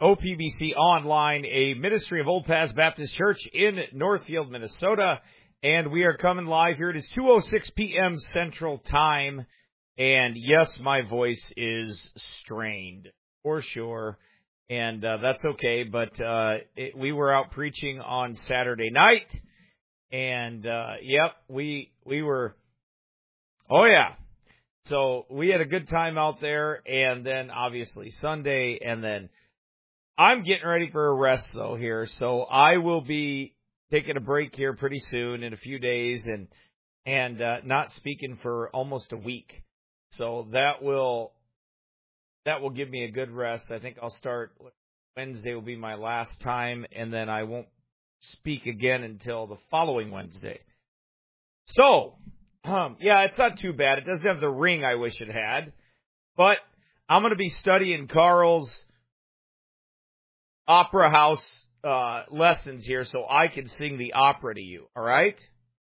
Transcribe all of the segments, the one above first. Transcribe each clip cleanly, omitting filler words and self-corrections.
OPBC Online, a ministry of Old Paths Baptist Church in Northfield, Minnesota. And we are coming live here. It is 2:06 p.m. Central Time. And yes, my voice is strained, for sure. And that's okay. But we were out preaching on Saturday night. And, we were, oh, yeah. So we had a good time out there. And then, obviously, Sunday. And then I'm getting ready for a rest, though, here. So I will be taking a break here pretty soon in a few days and not speaking for almost a week. So that will give me a good rest. I think I'll start Wednesday will be my last time, and then I won't speak again until the following Wednesday. So, it's not too bad. It doesn't have the ring I wish it had, but I'm going to be studying Carl's opera house lessons here so I can sing the opera to you, all right?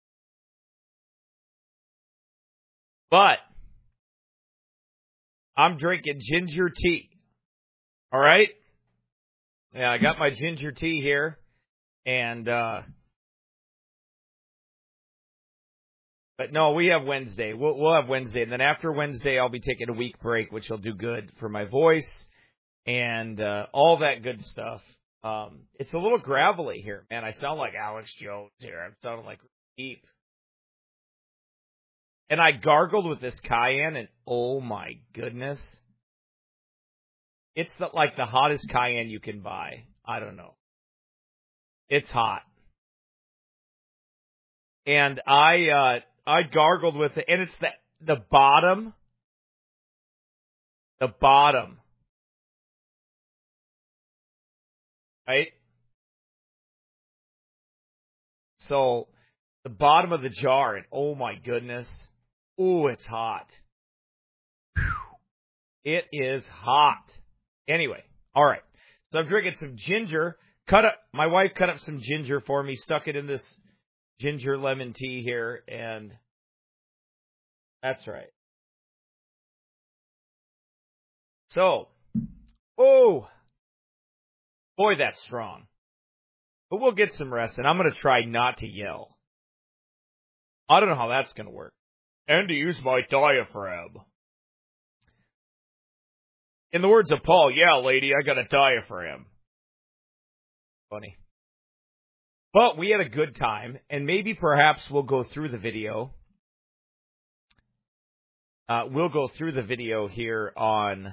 But I'm drinking ginger tea, all right? Yeah, I got my ginger tea here, and but no, we have Wednesday. We'll have Wednesday, and then after Wednesday, I'll be taking a week break, which will do good for my voice and all that good stuff. It's a little gravelly here, man. I sound like Alex Jones here. I'm sounding like deep. And I gargled with this cayenne, and oh my goodness. It's like the hottest cayenne you can buy. I don't know. It's hot. And I gargled with it, and it's the bottom. The bottom. Right? So, the bottom of the jar, and oh my goodness. Ooh, it's hot. Whew. It is hot. Anyway, all right. So I'm drinking some ginger. My wife cut up some ginger for me, stuck it in this ginger lemon tea here, and that's right. So, oh, boy, that's strong. But we'll get some rest, and I'm going to try not to yell. I don't know how that's going to work. And to use my diaphragm. In the words of Paul, yeah, lady, I got a diaphragm. Funny. But we had a good time, and maybe perhaps we'll go through the video. We'll go through the video here on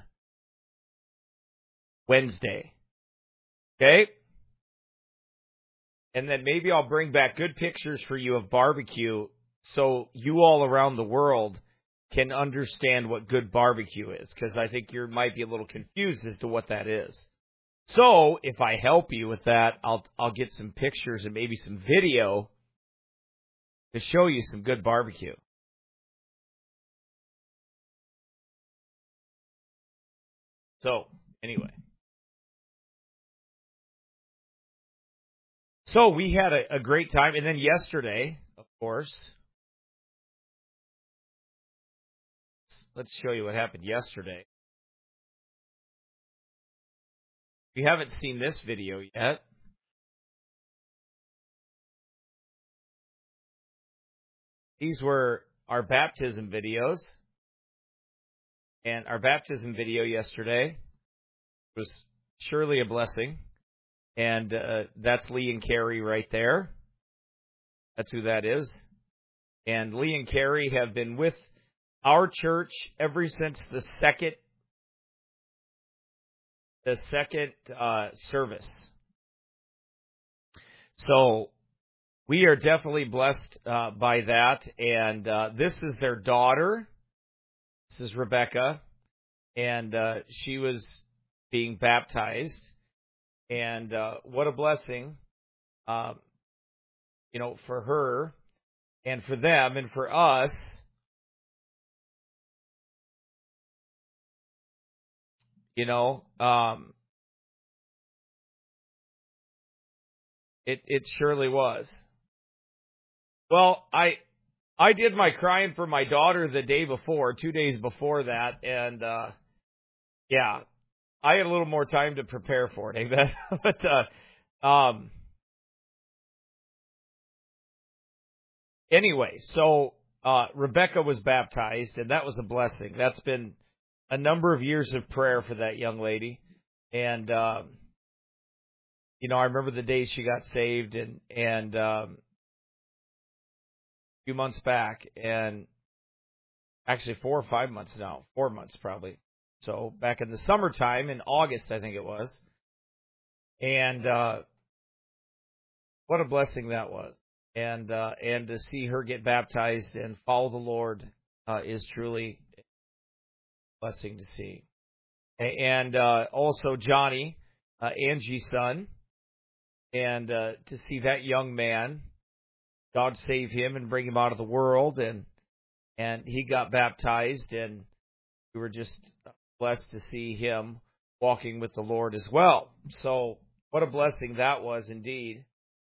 Wednesday. Okay? And then maybe I'll bring back good pictures for you of barbecue so you all around the world can understand what good barbecue is, because I think you might be a little confused as to what that is. So if I help you with that, I'll get some pictures and maybe some video to show you some good barbecue. So anyway. So we had a great time. And then yesterday, of course, let's show you what happened yesterday. If you haven't seen this video yet, these were our baptism videos. And our baptism video yesterday was surely a blessing. And that's Lee and Carrie right there. That's who that is. And Lee and Carrie have been with our church ever since the second service. So we are definitely blessed by that. And this is their daughter. This is Rebecca. And she was being baptized. And what a blessing, for her and for them and for us. It surely was. Well, I did my crying for my daughter the day before, 2 days before that, and I had a little more time to prepare for it, amen. But anyway, so Rebecca was baptized, and that was a blessing. That's been a number of years of prayer for that young lady, and I remember the day she got saved, and a few months back, and actually 4 or 5 months now, 4 months probably. So back in the summertime, in August, I think it was. And what a blessing that was. And to see her get baptized and follow the Lord is truly a blessing to see. And also Johnny, Angie's son, and to see that young man, God save him and bring him out of the world, and he got baptized, and we were just blessed to see him walking with the Lord as well. So what a blessing that was indeed.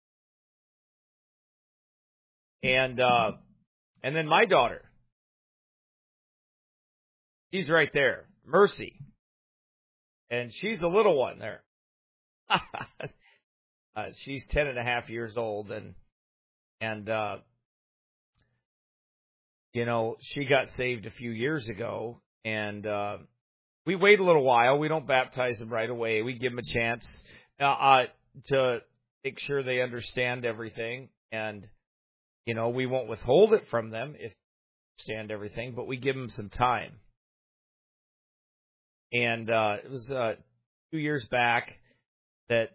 And then my daughter, she's right there, Mercy, and she's a little one there. She's 10.5 years old, and she got saved a few years ago, and we wait a little while. We don't baptize them right away. We give them a chance to make sure they understand everything, and we won't withhold it from them if they understand everything, but we give them some time. And it was 2 years back that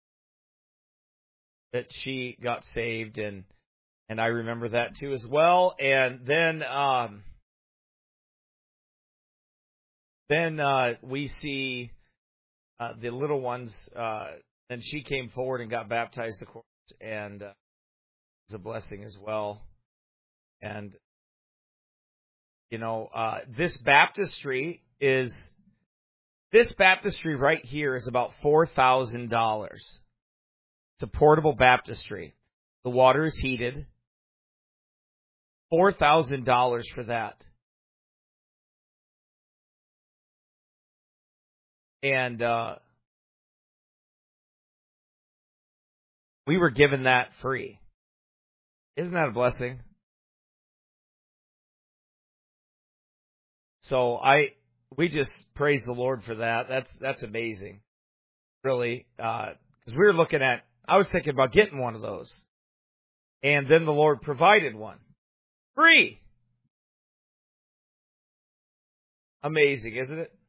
she got saved, and I remember that too as well. And then we see the little ones, and she came forward and got baptized, of course, and it was a blessing as well. And this baptistry right here is about $4,000. It's a portable baptistry. The water is heated. $4,000 for that. And we were given that free. Isn't that a blessing? So we just praise the Lord for that. That's amazing, really. Because I was thinking about getting one of those, and then the Lord provided one, free. Amazing, isn't it?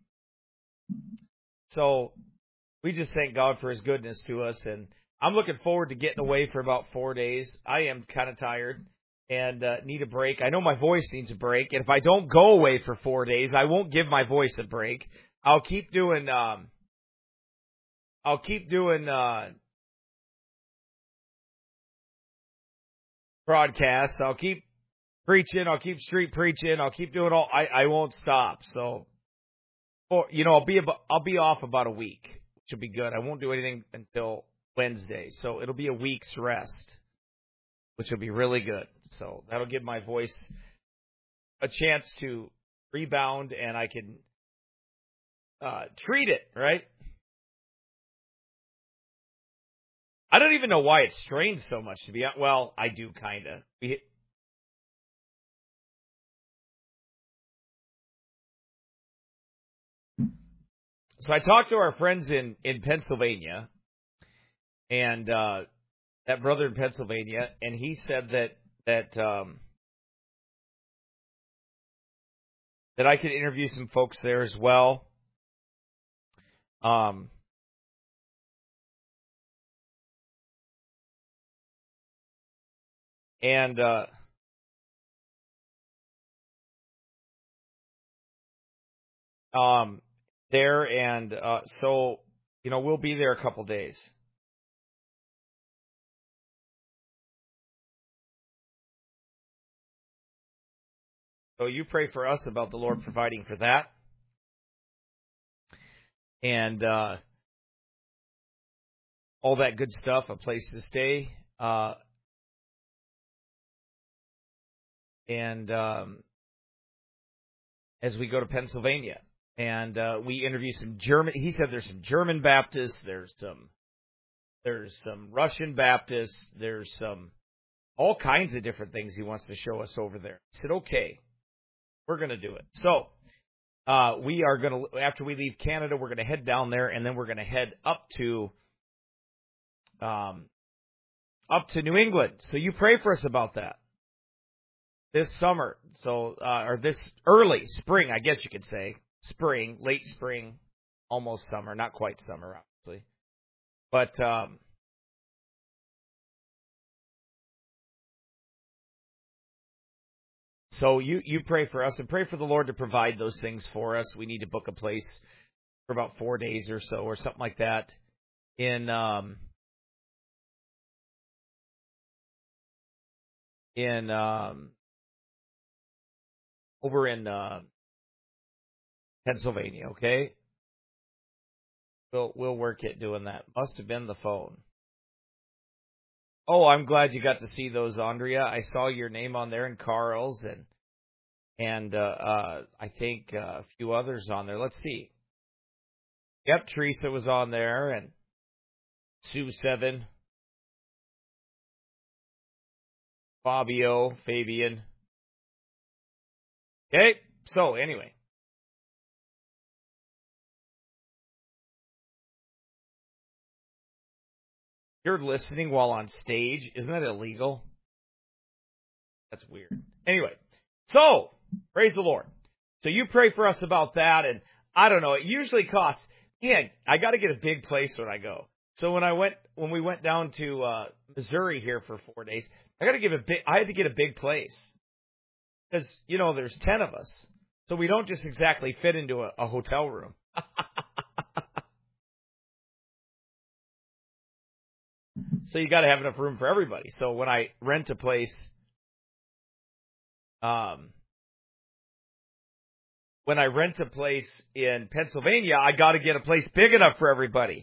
So we just thank God for His goodness to us, and I'm looking forward to getting away for about 4 days. I am kind of tired and need a break. I know my voice needs a break, and if I don't go away for 4 days, I won't give my voice a break. I'll keep doing broadcasts. I'll keep preaching. I'll keep street preaching. I'll keep doing all. I won't stop. So, I'll be off about a week, which will be good. I won't do anything until Wednesday, so it'll be a week's rest, which will be really good. So that'll give my voice a chance to rebound, and I can treat it right. I don't even know why it strains so much, to be honest. Well, I do, kind of. So I talked to our friends in Pennsylvania, and that brother in Pennsylvania, and he said that I could interview some folks there as well. And there, and so we'll be there a couple days. So you pray for us about the Lord providing for that, and all that good stuff, a place to stay, and as we go to Pennsylvania. And we interviewed some German. He said there's some German Baptists, there's some Russian Baptists, there's some all kinds of different things he wants to show us over there. I said, okay, we're going to do it. So we are going to, after we leave Canada, we're going to head down there, and then we're going to head up to New England. So you pray for us about that this summer. So or this early spring, I guess you could say. Spring, late spring, almost summer, not quite summer, obviously. But so you pray for us and pray for the Lord to provide those things for us. We need to book a place for about 4 days or so, or something like that, in over in Pennsylvania. Okay, we'll work at doing that. Must have been the phone. Oh, I'm glad you got to see those, Andrea. I saw your name on there, and Carl's, and I think a few others on there. Let's see. Yep, Teresa was on there, and Sue 7, Fabio, Fabian. Okay, so anyway. You're listening while on stage. Isn't that illegal? That's weird. Anyway, so praise the Lord. So you pray for us about that, and I don't know. It usually costs. Man, I got to get a big place when I go. So when we went down to Missouri here for 4 days, I had to get a big place because there's 10 of us, so we don't just exactly fit into a hotel room. So you got to have enough room for everybody. So when I rent a place, in Pennsylvania, I got to get a place big enough for everybody.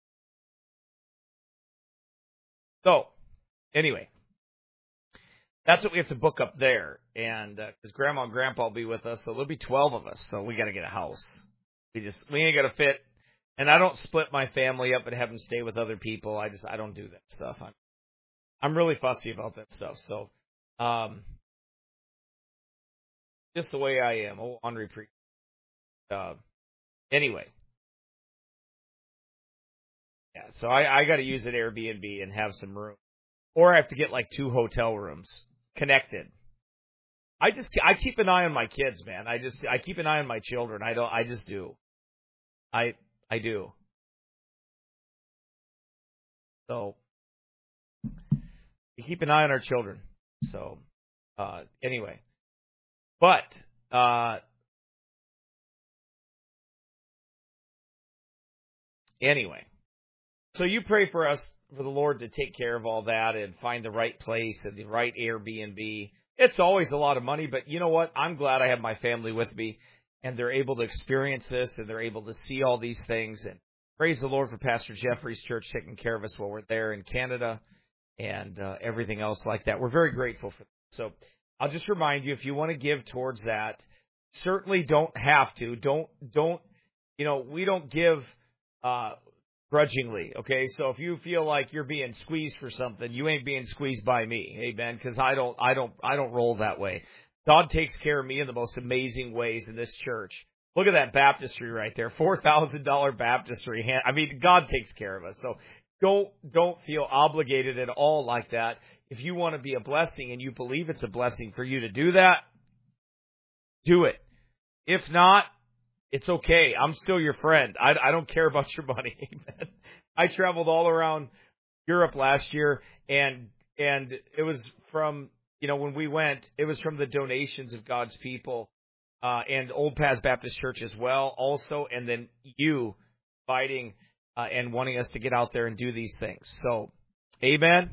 So anyway, that's what we have to book up there. And because Grandma and Grandpa will be with us, so there'll be 12 of us. So we got to get a house. We ain't got to fit. And I don't split my family up and have them stay with other people. I don't do that stuff. I'm really fussy about that stuff. So, just the way I am. Oh, Henri Pre. Anyway. Yeah, so I got to use an Airbnb and have some room. Or I have to get like 2 hotel rooms connected. I keep an eye on my kids, man. I keep an eye on my children. I just do. I do. So we keep an eye on our children. So anyway, but anyway, so you pray for us, for the Lord to take care of all that and find the right place and the right Airbnb. It's always a lot of money, but you know what? I'm glad I have my family with me. And they're able to experience this, and they're able to see all these things. And praise the Lord for Pastor Jeffrey's church taking care of us while we're there in Canada and everything else like that. We're very grateful for that. So I'll just remind you, if you want to give towards that, certainly don't have to. Don't we don't give grudgingly, okay? So if you feel like you're being squeezed for something, you ain't being squeezed by me, amen? Because I don't roll that way. God takes care of me in the most amazing ways in this church. Look at that baptistry right there, $4,000 baptistry. I mean, God takes care of us. So don't feel obligated at all like that. If you want to be a blessing and you believe it's a blessing for you to do that, do it. If not, it's okay. I'm still your friend. I don't care about your money. Amen. I traveled all around Europe last year, and it was from, when we went, it was from the donations of God's people, and Old Paths Baptist Church as well, also, and then you fighting and wanting us to get out there and do these things. So, amen.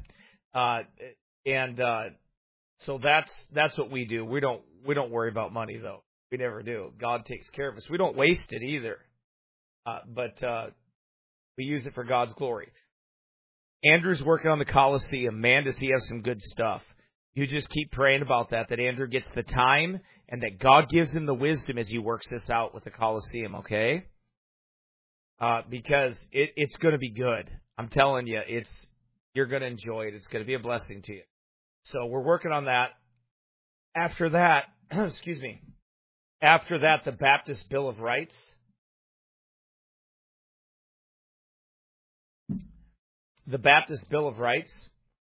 So that's what we do. We don't worry about money, though. We never do. God takes care of us. We don't waste it either, but we use it for God's glory. Andrew's working on the Coliseum. Man, does he have some good stuff. You just keep praying about that Andrew gets the time and that God gives him the wisdom as he works this out with the Coliseum, okay? Because it's going to be good. I'm telling you, you're going to enjoy it. It's going to be a blessing to you. So we're working on that. After that, excuse me, after that, the Baptist Bill of Rights. The Baptist Bill of Rights.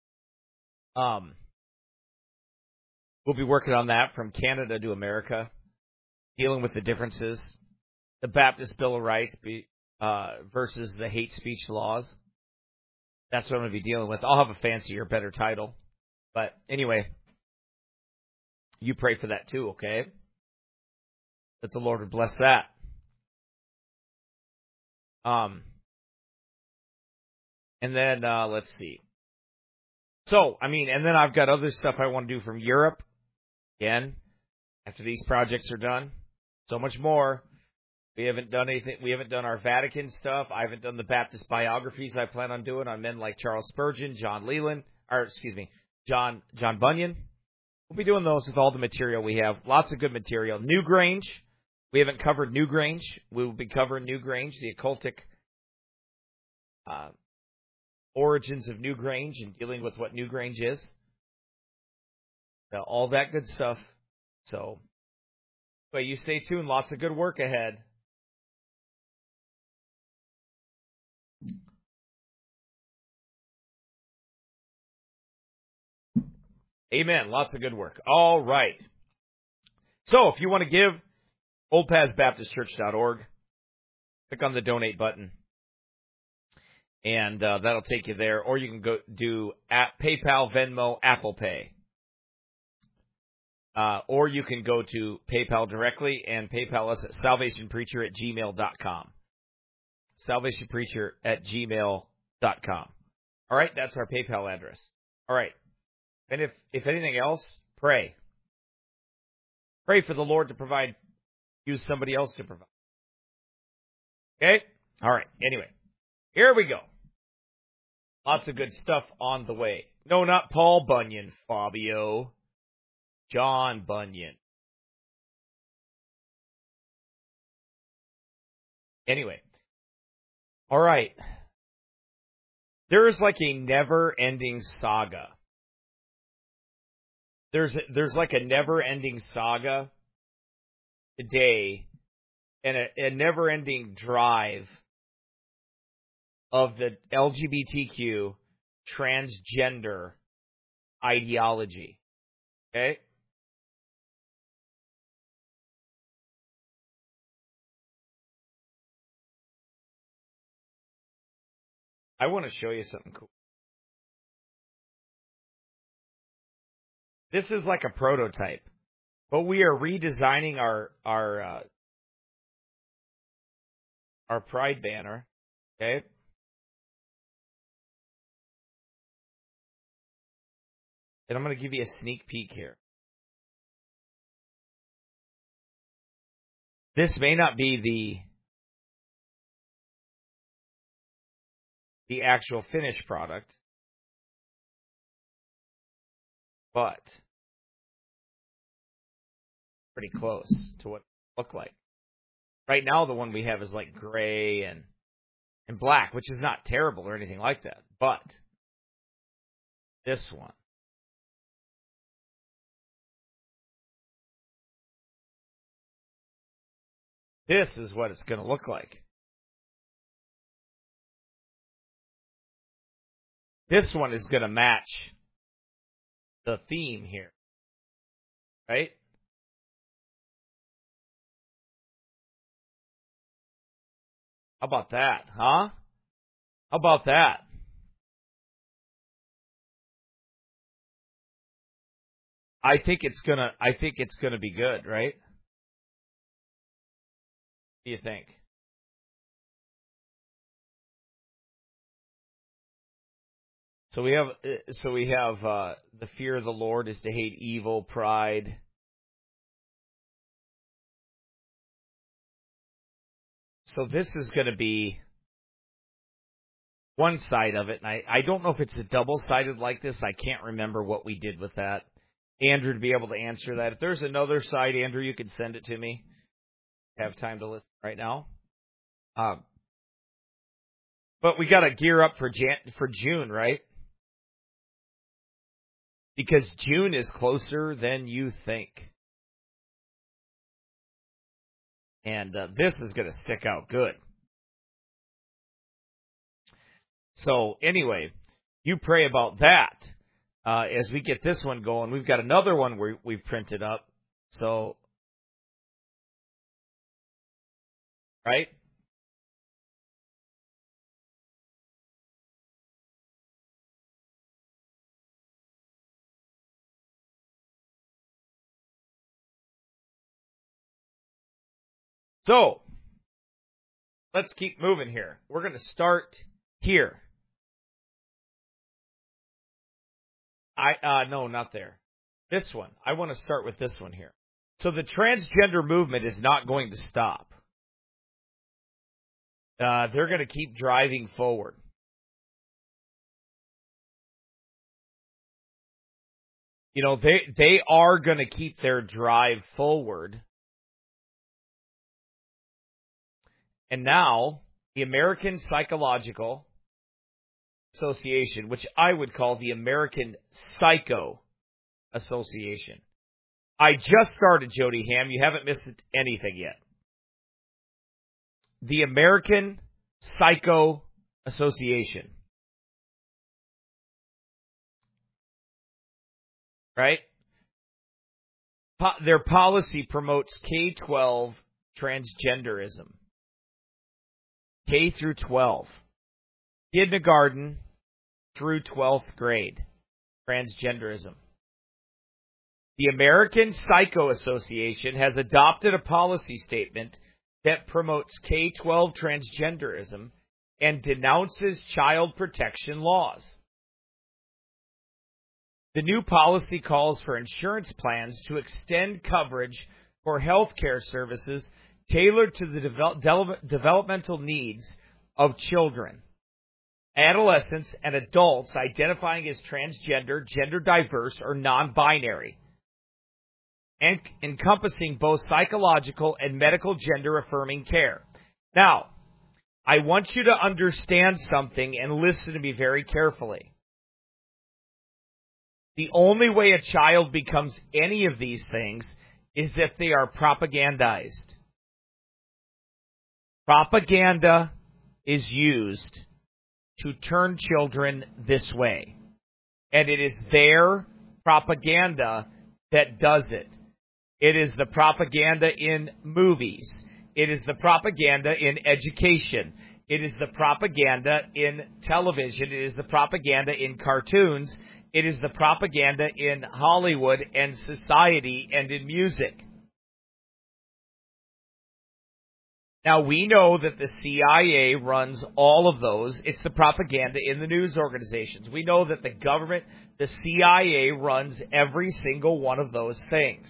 We'll be working on that from Canada to America, dealing with the differences. The Baptist Bill of Rights versus the hate speech laws. That's what I'm going to be dealing with. I'll have a fancier, better title. But anyway, you pray for that too, okay? That the Lord would bless that. And then, let's see. So, and then I've got other stuff I want to do from Europe. Again, after these projects are done, so much more. We haven't done anything. We haven't done our Vatican stuff. I haven't done the Baptist biographies I plan on doing on men like Charles Spurgeon, John Bunyan. We'll be doing those with all the material we have. Lots of good material. Newgrange. We haven't covered Newgrange. We will be covering Newgrange, the occultic origins of Newgrange and dealing with what Newgrange is. All that good stuff. So, but you stay tuned. Lots of good work ahead. Amen. Lots of good work. All right. So, if you want to give, oldpathsbaptistchurch.org. Click on the donate button. And that'll take you there. Or you can go do at PayPal, Venmo, Apple Pay. Or you can go to PayPal directly and PayPal us at salvationpreacher@gmail.com. Salvationpreacher@gmail.com. All right, that's our PayPal address. All right. And if anything else, pray. Pray for the Lord to use somebody else to provide. Okay? All right. Anyway, here we go. Lots of good stuff on the way. No, not Paul Bunyan, Fabio. John Bunyan. Anyway. All right. There is like a never-ending saga. There's like a never-ending saga today and a never-ending drive of the LGBTQ transgender ideology. Okay? I want to show you something cool. This is like a prototype, but we are redesigning our Pride banner. Okay. And I'm going to give you a sneak peek here. This may not be the actual finished product, but pretty close to what it looked like. Right now, the one we have is like gray and black, which is not terrible or anything like that. But this one, this is what it's going to look like. This one is going to match the theme here, right? How about that, huh? How about that? I think it's gonna be good, right? What do you think? So we have the fear of the Lord is to hate evil, pride. So this is going to be one side of it, and I don't know if it's a double-sided like this. I can't remember what we did with that. Andrew to be able to answer that. If there's another site, Andrew, you could send it to me. I have time to listen right now. But we got to gear up for June, right? Because June is closer than you think. And this is going to stick out good. So anyway, you pray about that as we get this one going. We've got another one we've printed up. So, right? So, let's keep moving here. We're going to start here. No, not there. This one. I want to start with this one here. So the transgender movement is not going to stop. They're going to keep driving forward. You know, they are going to keep their drive forward. And now, the American Psychological Association, which I would call the American Psycho Association. I just started, Jody Ham. You haven't missed anything yet. The American Psycho Association. Right? Their policy promotes K-12 transgenderism. K through 12. Kindergarten through 12th grade. Transgenderism. The American Psycho Association has adopted a policy statement that promotes K-12 transgenderism and denounces child protection laws. The new policy calls for insurance plans to extend coverage for health care services tailored to the developmental needs of children, adolescents, and adults identifying as transgender, gender diverse, or non-binary, and encompassing both psychological and medical gender-affirming care. Now, I want you to understand something and listen to me very carefully. The only way a child becomes any of these things is if they are propagandized. Propaganda is used to turn children this way. And it is their propaganda that does it. It is the propaganda in movies. It is the propaganda in education. It is the propaganda in television. It is the propaganda in cartoons. It is the propaganda in Hollywood and society and in music. Now, we know that the CIA runs all of those. It's the propaganda in the news organizations. We know that the government, the CIA, runs every single one of those things.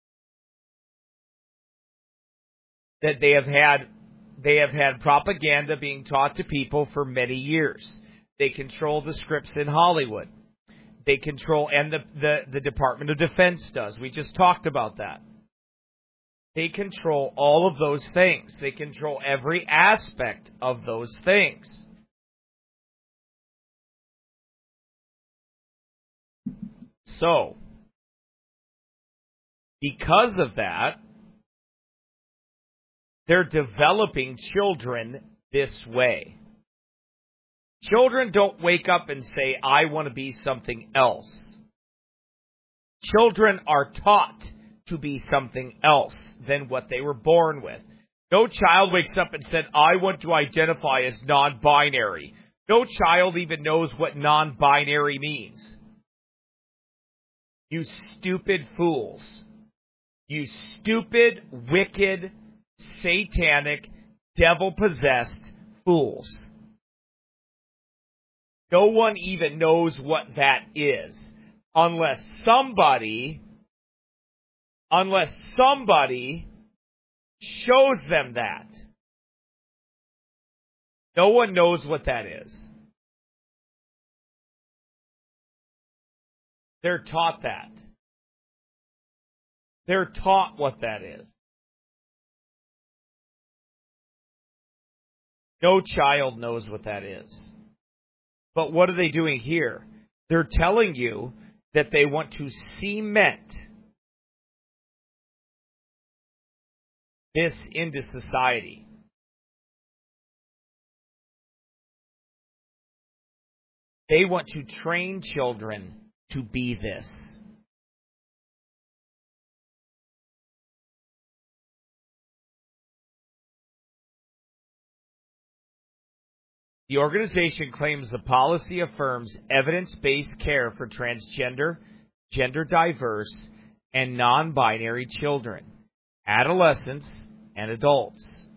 That they have had propaganda being taught to people for many years. They control the scripts in Hollywood. They control, and the Department of Defense does. We just talked about that. They control all of those things. They control every aspect of those things. So, because of that, they're developing children this way. Children don't wake up and say, I want to be something else. Children are taught to be something else than what they were born with. No child wakes up and said, I want to identify as non-binary. No child even knows what non-binary means. You stupid fools. You stupid, wicked, satanic, devil-possessed fools. No one even knows what that is unless somebody shows them that. No one knows what that is. They're taught that. They're taught what that is. No child knows what that is. But what are they doing here? They're telling you that they want to cement this into society. They want to train children to be this. The organization claims the policy affirms evidence-based care for transgender, gender diverse, and non-binary children, adolescents, and adults.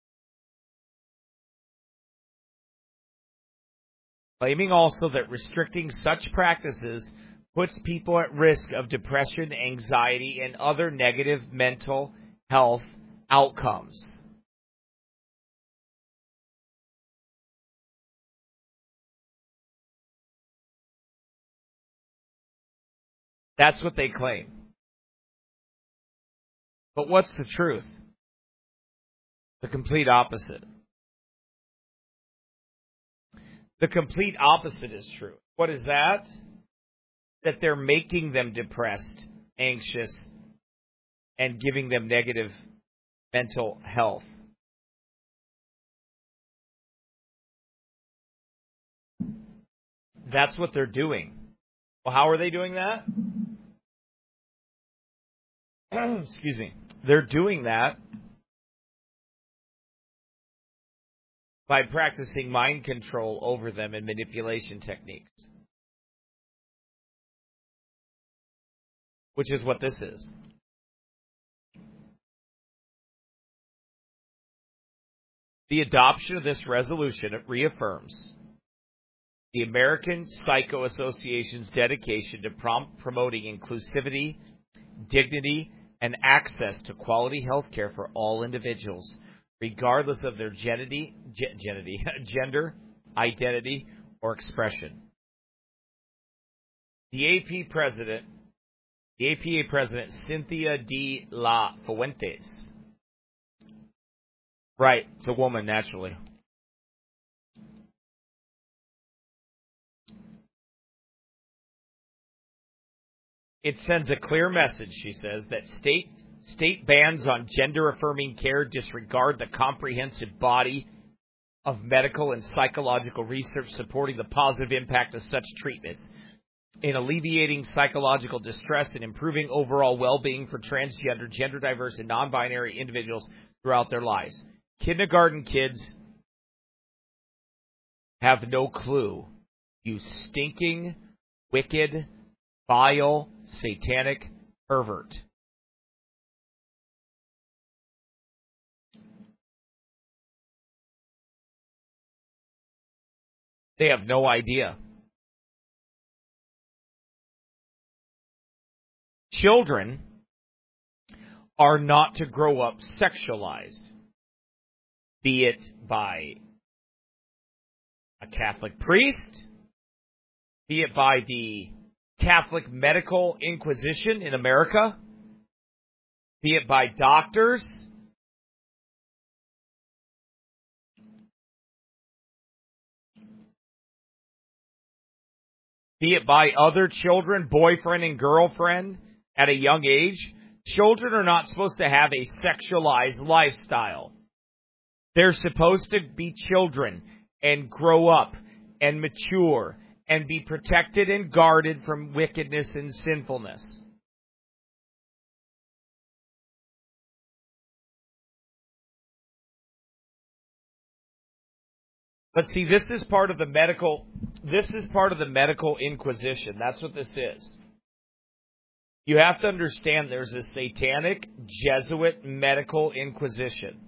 Claiming also that restricting such practices puts people at risk of depression, anxiety, and other negative mental health outcomes. That's what they claim. But what's the truth? The complete opposite. The complete opposite is true. What is that? That they're making them depressed, anxious, and giving them negative mental health. That's what they're doing. Well, how are they doing that? Excuse me. They're doing that by practicing mind control over them and manipulation techniques. Which is what this is. The adoption of this resolution reaffirms the American Psycho Association's dedication to promoting inclusivity, dignity, and access to quality health care for all individuals, regardless of their gender, identity, or expression. The APA President Cynthia de la Fuentes. Right, it's a woman, naturally. It sends a clear message, she says, that state bans on gender-affirming care disregard the comprehensive body of medical and psychological research supporting the positive impact of such treatments in alleviating psychological distress and improving overall well-being for transgender, gender diverse, and non-binary individuals throughout their lives. Kindergarten kids have no clue, you stinking, wicked, vile, satanic pervert. They have no idea. Children are not to grow up sexualized, be it by a Catholic priest, be it by the Catholic Medical Inquisition in America, be it by doctors, be it by other children, boyfriend and girlfriend at a young age. Children are not supposed to have a sexualized lifestyle. They're supposed to be children and grow up and mature and be protected and guarded from wickedness and sinfulness. But see, this is part of the medical inquisition. That's what this is. You have to understand there's a satanic Jesuit medical inquisition.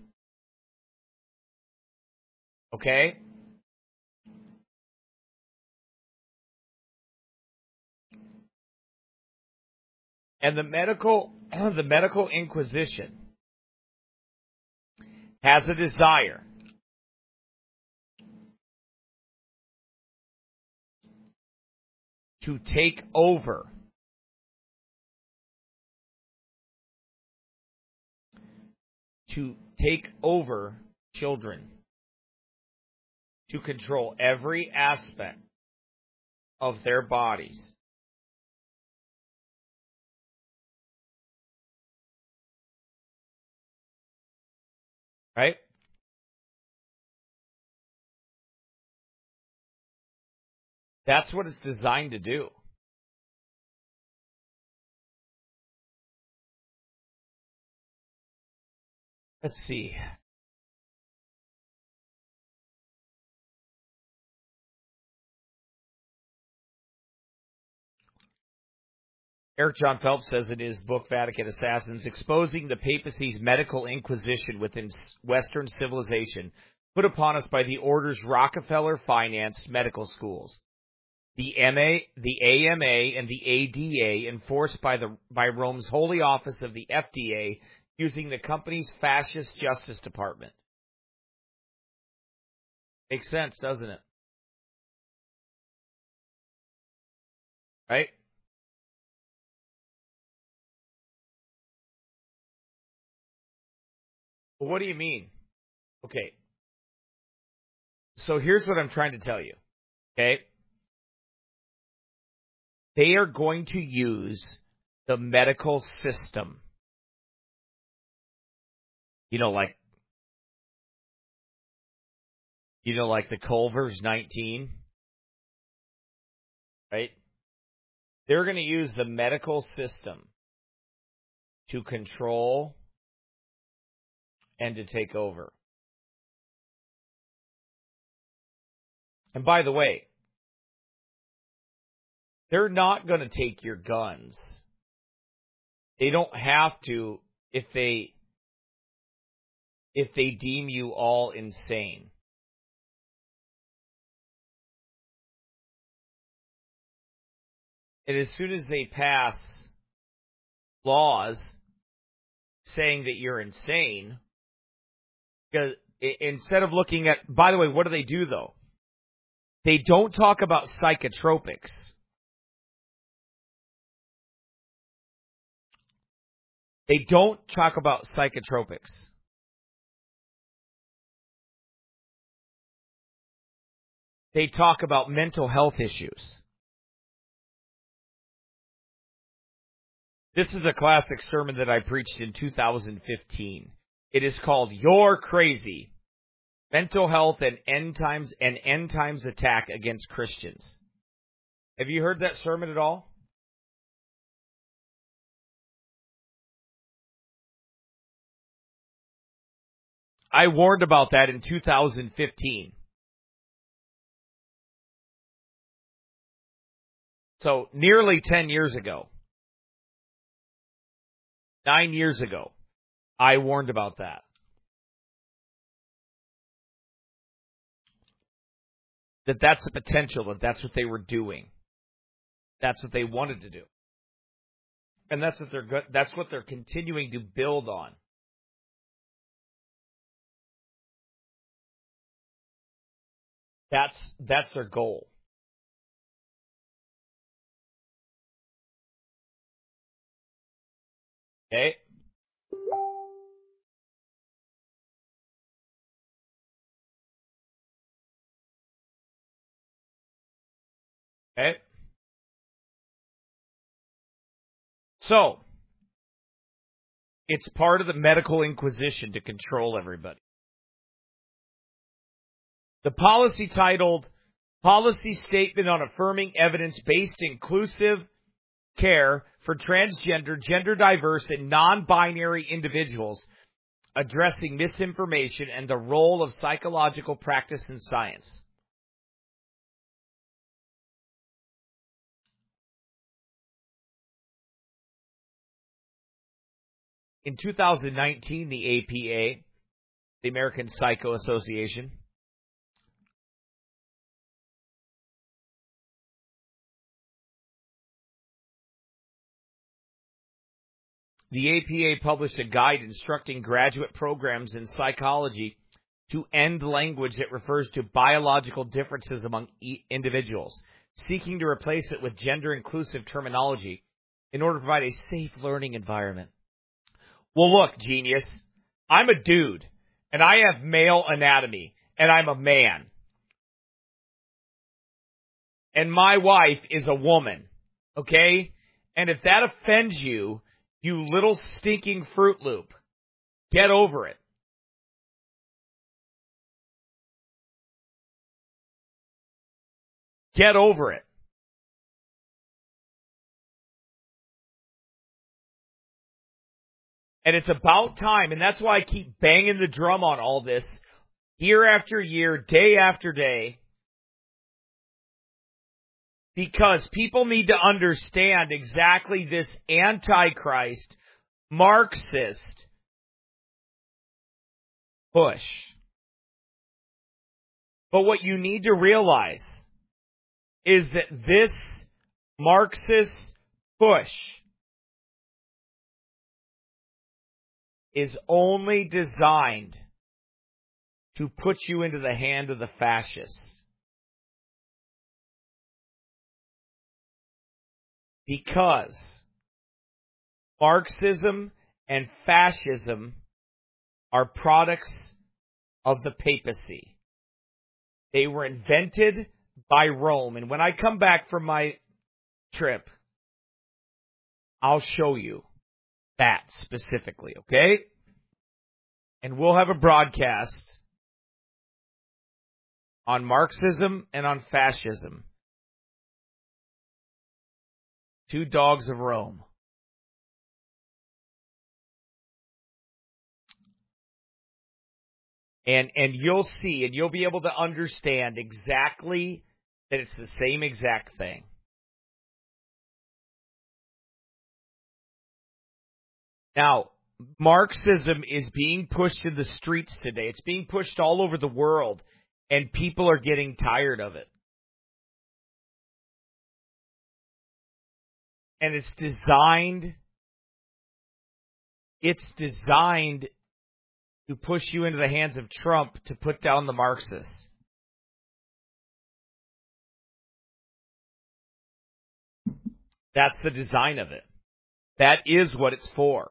Okay? And the medical inquisition has a desire to take over to take over children, to control every aspect of their bodies. Right? That's what it's designed to do. Let's see. Eric John Phelps says in his book, Vatican Assassins, exposing the papacy's medical inquisition within Western civilization put upon us by the order's Rockefeller-financed medical schools. The AMA, and the ADA, enforced by Rome's Holy Office of the FDA, using the company's fascist Justice Department. Makes sense, doesn't it? Right? Well, what do you mean? Okay. So here's what I'm trying to tell you. Okay? They are going to use the medical system. Like the Culver's 19, right? They're going to use the medical system to control and to take over. And by the way, they're not going to take your guns. They don't have to if they deem you all insane. And as soon as they pass laws saying that you're insane, because instead of looking at, by the way, what do they do though? They don't talk about psychotropics. They don't talk about psychotropics. They talk about mental health issues. This is a classic sermon that I preached in 2015. It is called You're Crazy. Mental Health and End Times Attack Against Christians. Have you heard that sermon at all? I warned about that in 2015. So nearly 10 years ago. 9 years ago, I warned about that. That's the potential, that's what they were doing. That's what they wanted to do. And that's what they're continuing to build on. That's their goal. Okay? Okay? So, it's part of the medical inquisition to control everybody. The policy titled Policy Statement on Affirming Evidence-Based Inclusive Care for Transgender, Gender Diverse, and Non-Binary Individuals, Addressing Misinformation and the Role of Psychological Practice in Science. In 2019, the APA, the American Psycho Association, the APA published a guide instructing graduate programs in psychology to end language that refers to biological differences among individuals, seeking to replace it with gender-inclusive terminology in order to provide a safe learning environment. Well, look, genius, I'm a dude, and I have male anatomy, and I'm a man. And my wife is a woman, okay? And if that offends you, you little stinking Fruit Loop, get over it. Get over it. And it's about time, and that's why I keep banging the drum on all this, year after year, day after day, because people need to understand exactly this Antichrist, Marxist push. But what you need to realize is that this Marxist push is only designed to put you into the hand of the fascists. Because Marxism and fascism are products of the papacy. They were invented by Rome. And when I come back from my trip, I'll show you that specifically, okay? And we'll have a broadcast on Marxism and on fascism. Two dogs of Rome. And you'll see, and you'll be able to understand exactly that it's the same exact thing. Now, Marxism is being pushed in the streets today. It's being pushed all over the world, and people are getting tired of it. And it's designed to push you into the hands of Trump to put down the Marxists. That's the design of it. That is what it's for.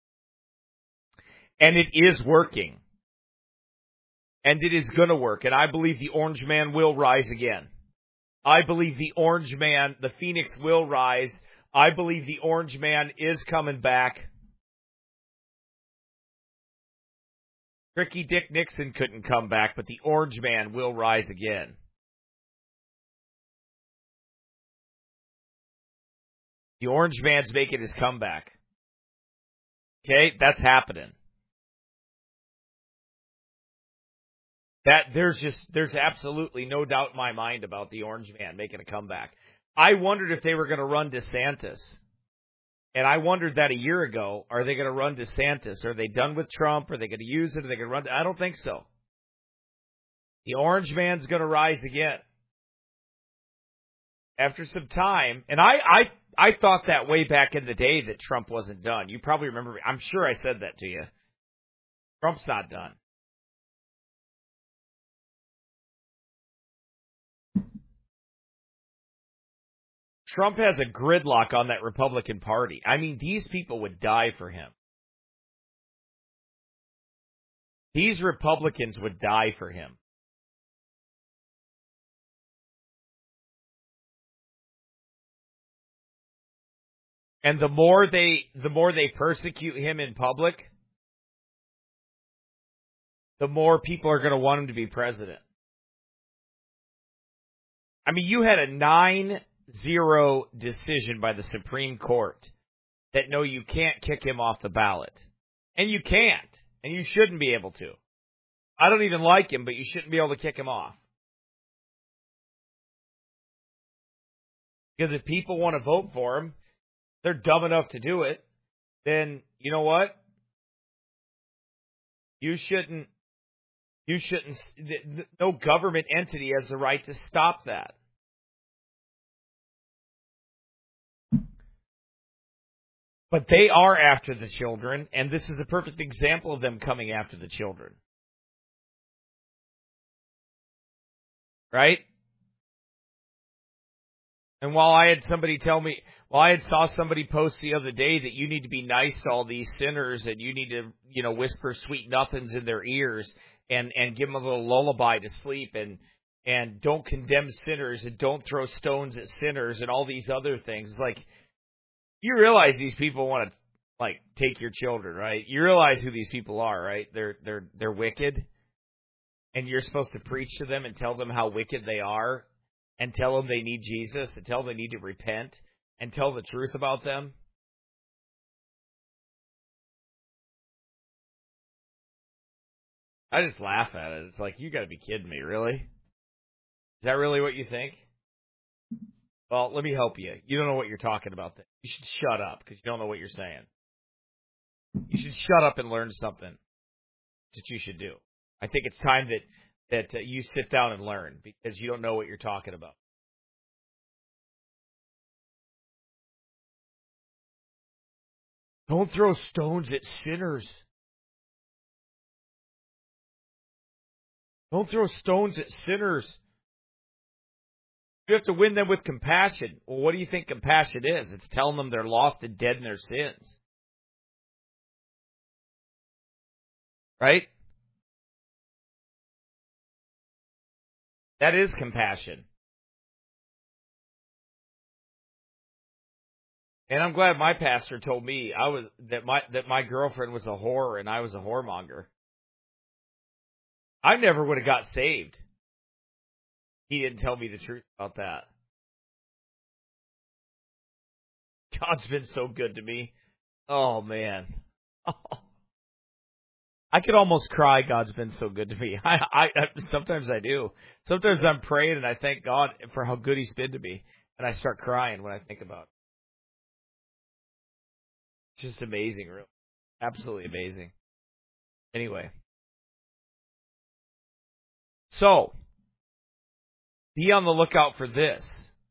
And it is working. And it is going to work. And I believe the Orange Man will rise again. I believe the Orange Man, the Phoenix will rise. I believe the Orange Man is coming back. Ricky Dick Nixon couldn't come back, but the Orange Man will rise again. The Orange Man's making his comeback. Okay, that's happening. There's absolutely no doubt in my mind about the Orange Man making a comeback. I wondered if they were going to run DeSantis. And I wondered that a year ago. Are they going to run DeSantis? Are they done with Trump? Are they going to use it? Are they going to run? I don't think so. The Orange Man's going to rise again. After some time. And I thought that way back in the day that Trump wasn't done. You probably remember. I'm sure I said that to you. Trump's not done. Trump has a gridlock on that Republican Party. I mean, these people would die for him. These Republicans would die for him. And the more they persecute him in public, the more people are going to want him to be president. I mean, you had a 9-0 decision by the Supreme Court that no, you can't kick him off the ballot. And you can't. And you shouldn't be able to. I don't even like him, but you shouldn't be able to kick him off. Because if people want to vote for him, they're dumb enough to do it, then you know what? You shouldn't, no government entity has the right to stop that. But they are after the children, and this is a perfect example of them coming after the children. Right? And while I saw somebody post the other day that you need to be nice to all these sinners and you need to, whisper sweet nothings in their ears and give them a little lullaby to sleep and don't condemn sinners and don't throw stones at sinners and all these other things. It's like, you realize these people want to, take your children, right? You realize who these people are, right? They're wicked. And you're supposed to preach to them and tell them how wicked they are and tell them they need Jesus and tell them they need to repent and tell the truth about them. I just laugh at it. It's like, you got to be kidding me, really? Is that really what you think? Well, let me help you. You don't know what you're talking about. You should shut up because you don't know what you're saying. You should shut up and learn something. That's what you should do. I think it's time that you sit down and learn because you don't know what you're talking about. Don't throw stones at sinners. Don't throw stones at sinners. You have to win them with compassion. Well, what do you think compassion is? It's telling them they're lost and dead in their sins. Right? That is compassion. And I'm glad my pastor told me that my girlfriend was a whore and I was a whoremonger. I never would have got saved. He didn't tell me the truth about that. God's been so good to me. Oh, man. I could almost cry. God's been so good to me. I sometimes I do. Sometimes I'm praying and I thank God for how good He's been to me. And I start crying when I think about it. Just amazing, really. Absolutely amazing. Anyway. So, be on the lookout for this.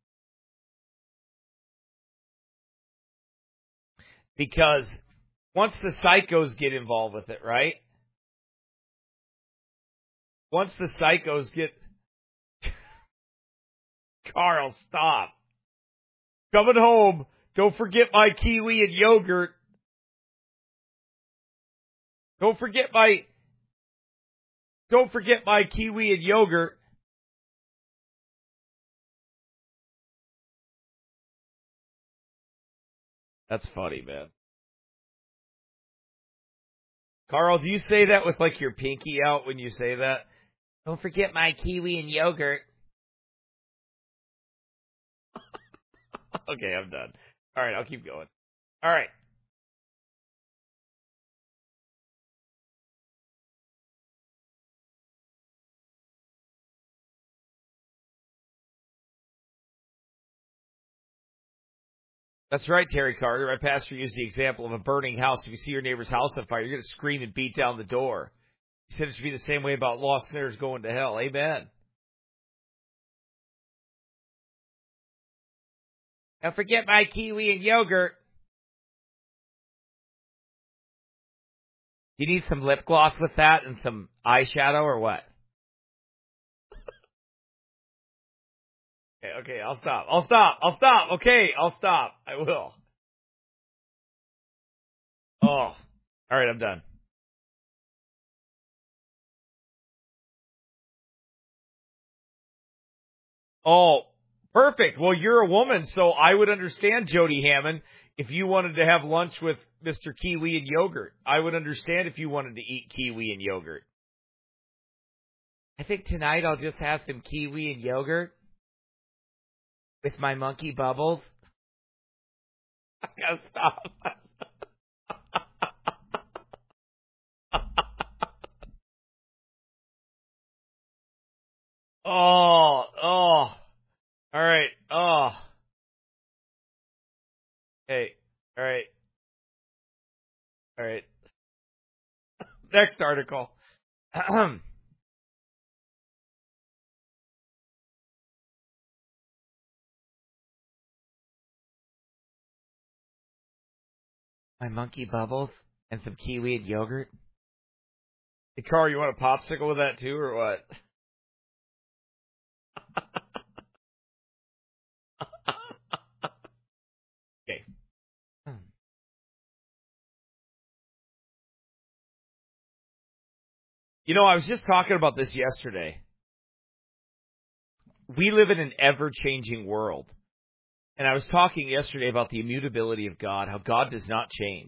Because once the psychos get involved with it, right? Once the psychos get... Carl, stop. Coming home, don't forget my kiwi and yogurt. Don't forget my kiwi and yogurt. That's funny, man. Carl, do you say that with your pinky out when you say that? Don't forget my kiwi and yogurt. Okay, I'm done. All right, I'll keep going. All right. That's right, Terry Carter. My pastor used the example of a burning house. If you see your neighbor's house on fire, you're going to scream and beat down the door. He said it should be the same way about lost sinners going to hell. Amen. Don't forget my kiwi and yogurt. You need some lip gloss with that and some eyeshadow or what? Okay, I'll stop. Okay, I'll stop. I will. Oh, all right, I'm done. Oh, perfect. Well, you're a woman, so I would understand, Jody Hammond, if you wanted to have lunch with Mr. Kiwi and yogurt. I would understand if you wanted to eat kiwi and yogurt. I think tonight I'll just have some kiwi and yogurt with my monkey bubbles. I gotta stop. Oh. All right. Oh. Hey. All right. Next article. My monkey bubbles and some kiwi and yogurt. Hey, Carl, you want a popsicle with that too, or what? You know, I was just talking about this yesterday. We live in an ever-changing world. And I was talking yesterday about the immutability of God, how God does not change.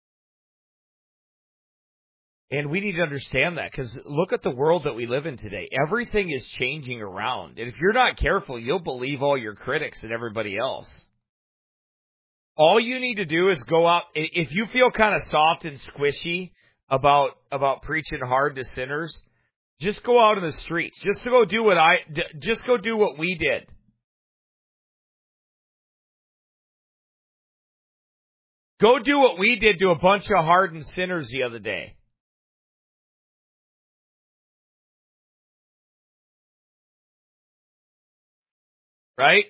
And we need to understand that, because look at the world that we live in today. Everything is changing around. And if you're not careful, you'll believe all your critics and everybody else. All you need to do is go out. If you feel kind of soft and squishy about preaching hard to sinners, just go out in the streets. Just go do what we did. Go do what we did to a bunch of hardened sinners the other day. Right?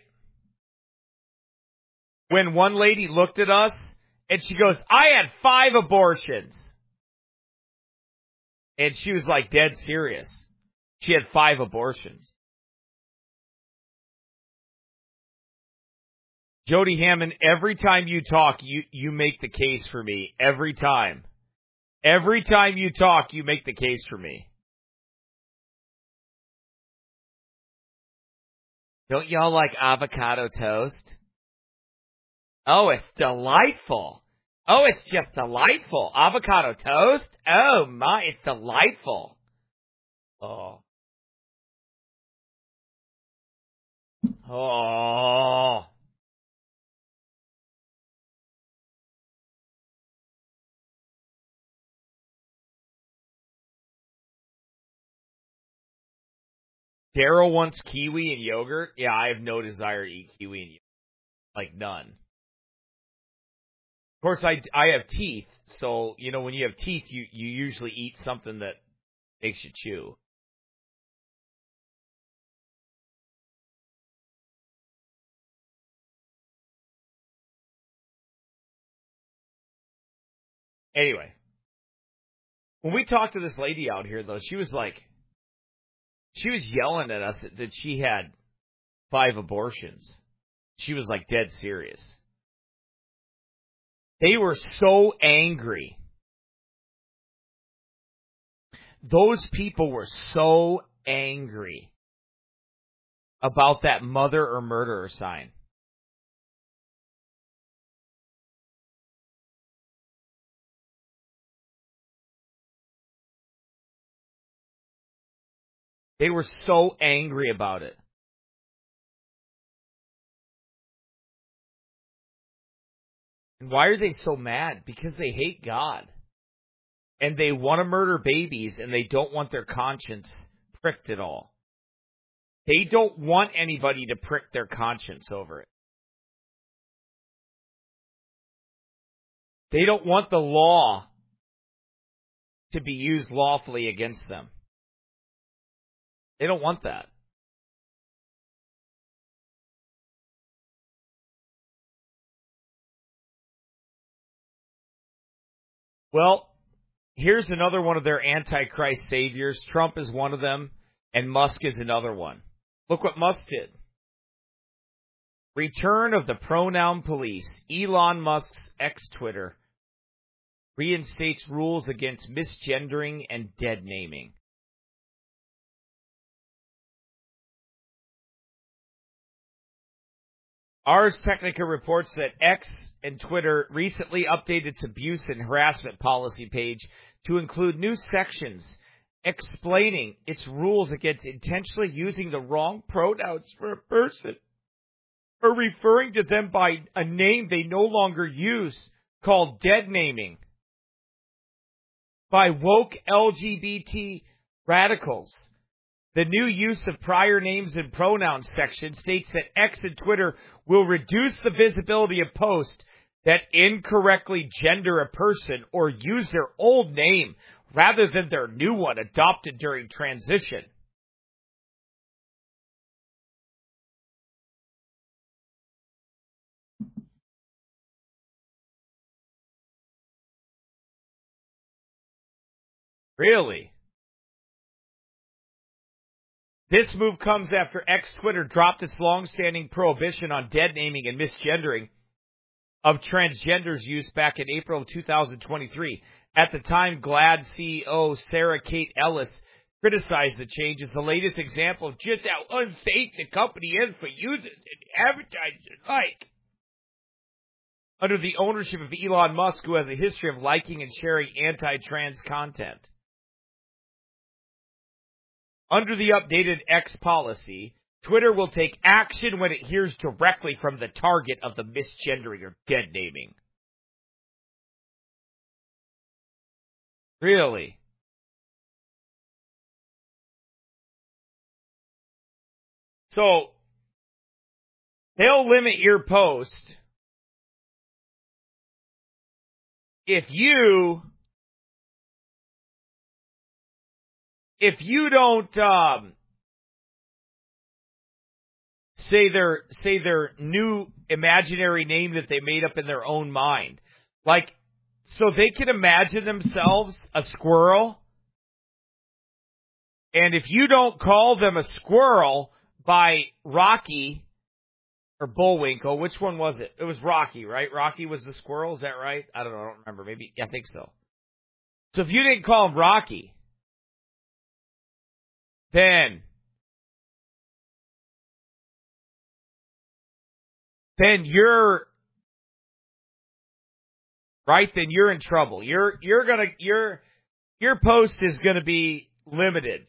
When one lady looked at us and she goes, I had 5 abortions. And she was like dead serious. She had 5 abortions. Jody Hammond, every time you talk, you make the case for me. Every time. Every time you talk, you make the case for me. Don't y'all like avocado toast? Oh, it's delightful. Oh, it's just delightful. Avocado toast? Oh, my, it's delightful. Oh. Oh. Daryl wants kiwi and yogurt. Yeah, I have no desire to eat kiwi and yogurt. Like, none. Of course, I have teeth, so, you know, when you have teeth, you usually eat something that makes you chew. Anyway, when we talked to this lady out here, though, she was yelling at us that she had 5 abortions. She was like dead serious. They were so angry. Those people were so angry about that mother or murderer sign. They were so angry about it. And why are they so mad? Because they hate God. And they want to murder babies, and they don't want their conscience pricked at all. They don't want anybody to prick their conscience over it. They don't want the law to be used lawfully against them. They don't want that. Well, here's another one of their antichrist saviors. Trump is one of them, and Musk is another one. Look what Musk did. Return of the pronoun police. Elon Musk's ex-Twitter reinstates rules against misgendering and dead naming. Ars Technica reports that X and Twitter recently updated its abuse and harassment policy page to include new sections explaining its rules against intentionally using the wrong pronouns for a person or referring to them by a name they no longer use, called dead naming by woke LGBT radicals. The new use of prior names and pronouns section states that X and Twitter will reduce the visibility of posts that incorrectly gender a person or use their old name rather than their new one adopted during transition. Really? This move comes after X-Twitter dropped its long-standing prohibition on dead naming and misgendering of transgenders use back in April of 2023. At the time, GLAAD CEO Sarah Kate Ellis criticized the change as the latest example of just how unsafe the company is for users and advertisers alike. Under the ownership of Elon Musk, who has a history of liking and sharing anti-trans content. Under the updated X policy, Twitter will take action when it hears directly from the target of the misgendering or dead naming. Really? So, they'll limit your post if you don't say their new imaginary name that they made up in their own mind. Like, so they can imagine themselves a squirrel, and if you don't call them a squirrel by Rocky or Bullwinkle, which one was it? It was Rocky, right? Rocky was the squirrel, is that right? I don't know, I don't remember. Maybe, I think so. So if you didn't call him Rocky, then you're right. Then you're in trouble. Your post is gonna be limited.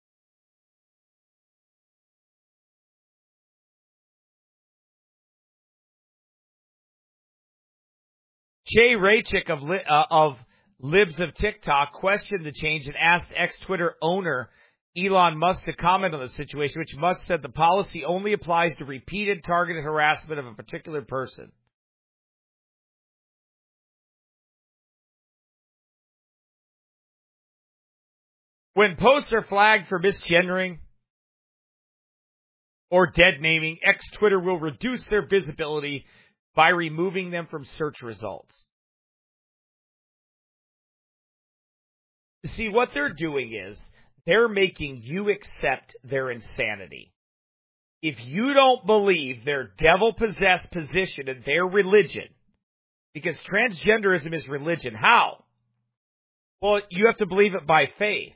Jay Raychick of Libs of TikTok questioned the change and asked ex-Twitter owner Elon Musk to comment on the situation, which Musk said the policy only applies to repeated targeted harassment of a particular person. When posts are flagged for misgendering or dead naming, ex-Twitter will reduce their visibility by removing them from search results. See, what they're doing is they're making you accept their insanity. If you don't believe their devil-possessed position in their religion, because transgenderism is religion, how? Well, you have to believe it by faith.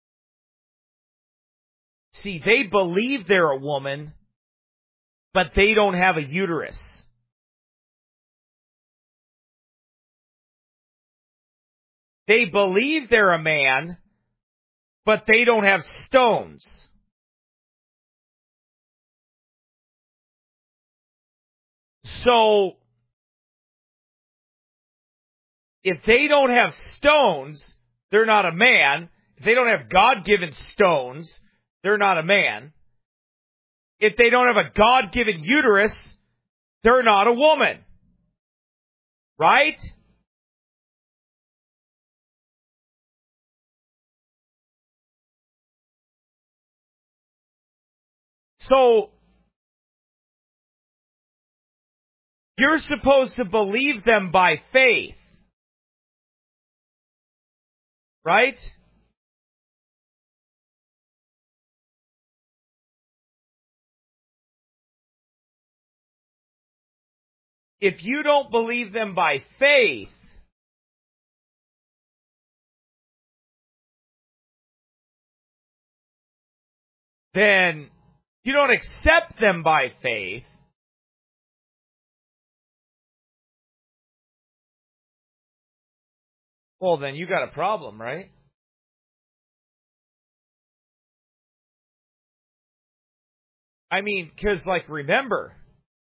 See, they believe they're a woman, but they don't have a uterus. They believe they're a man, but they don't have stones. So, if they don't have stones, they're not a man. If they don't have God-given stones, they're not a man. If they don't have a God-given uterus, they're not a woman. Right? So, you're supposed to believe them by faith. Right? If you don't believe them by faith, then you don't accept them by faith, well, then you got a problem, right? I mean, because, like, remember,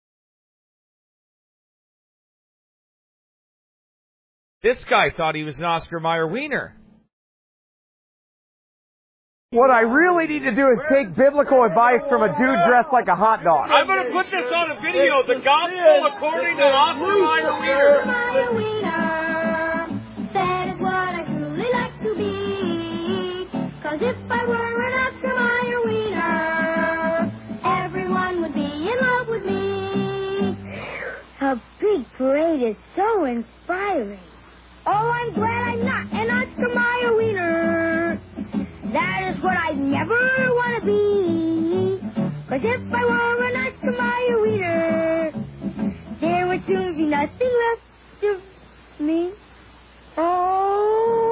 this guy thought he was an Oscar Mayer wiener. What I really need to do is take biblical advice from a dude dressed like a hot dog. I'm going to put this on a video. The gospel according to Oscar Mayer wiener. That is what I truly like to be. 'Cause if I were an Oscar Mayer wiener, everyone would be in love with me. A big parade is so inspiring. Oh, I'm glad I'm not an Oscar Mayer wiener. That is what I never want to be. 'Cause if I were an Oscar Mayer wiener, there would soon be nothing left of me. Oh.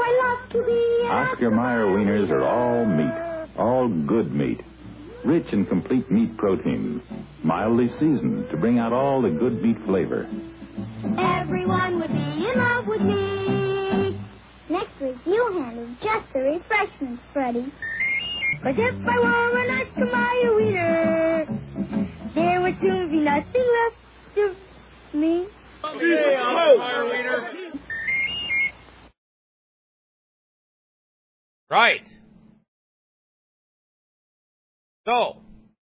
Oscar Mayer wieners are all meat, all good meat. Rich and complete meat protein, mildly seasoned to bring out all the good meat flavor. Everyone would be in love with me. Next week, you'll handle just the refreshments, Freddie. 'Cause if I were an Oscar Mayer wiener, there would soon be nothing left of me. Right. So,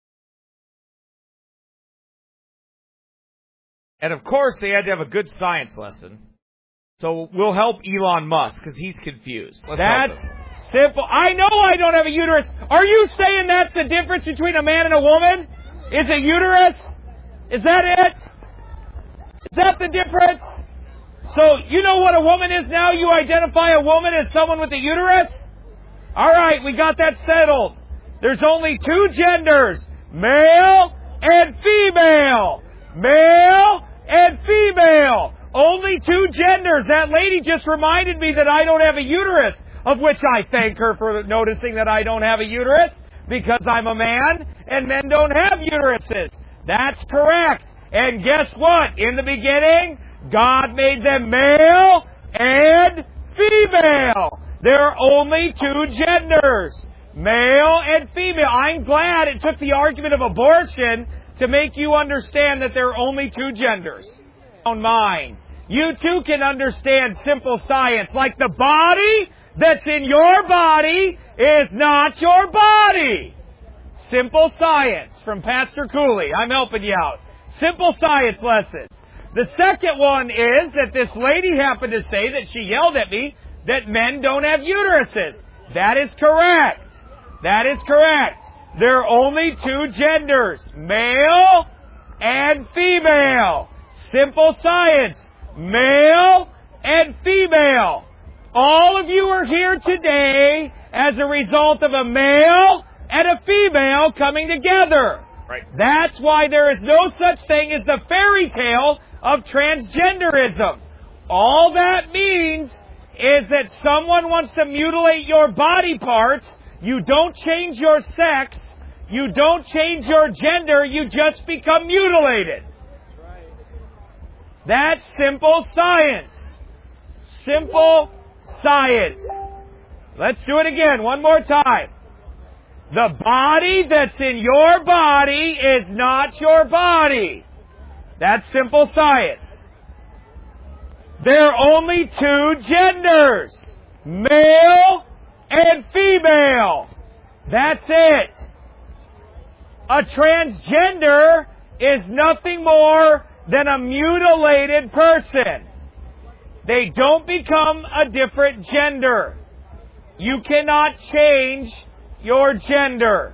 and of course they had to have a good science lesson. So we'll help Elon Musk because he's confused. That's simple. I know I don't have a uterus. Are you saying that's the difference between a man and a woman? Is a uterus? Is that it? Is that the difference? So you know what a woman is now? You identify a woman as someone with a uterus? All right, we got that settled. There's only two genders, male and female. Male and female. Only two genders. That lady just reminded me that I don't have a uterus, of which I thank her for noticing that I don't have a uterus, because I'm a man and men don't have uteruses. That's correct. And guess what? In the beginning, God made them male and female. There are only two genders, male and female. I'm glad it took the argument of abortion to make you understand that there are only two genders. Don't mind. You too can understand simple science, like the body that's in your body is not your body. Simple science from Pastor Cooley. I'm helping you out. Simple science lessons. The second one is that this lady happened to say that she yelled at me that men don't have uteruses. That is correct. That is correct. There are only two genders, male and female. Simple science, male and female. All of you are here today as a result of a male and a female coming together. Right. That's why there is no such thing as the fairy tale of transgenderism. All that means is that someone wants to mutilate your body parts. You don't change your sex. You don't change your gender. You just become mutilated. That's simple science. Simple science. Let's do it again one more time. The body that's in your body is not your body. That's simple science. There are only two genders, male and female. That's it. A transgender is nothing more than a mutilated person. They don't become a different gender. You cannot change your gender.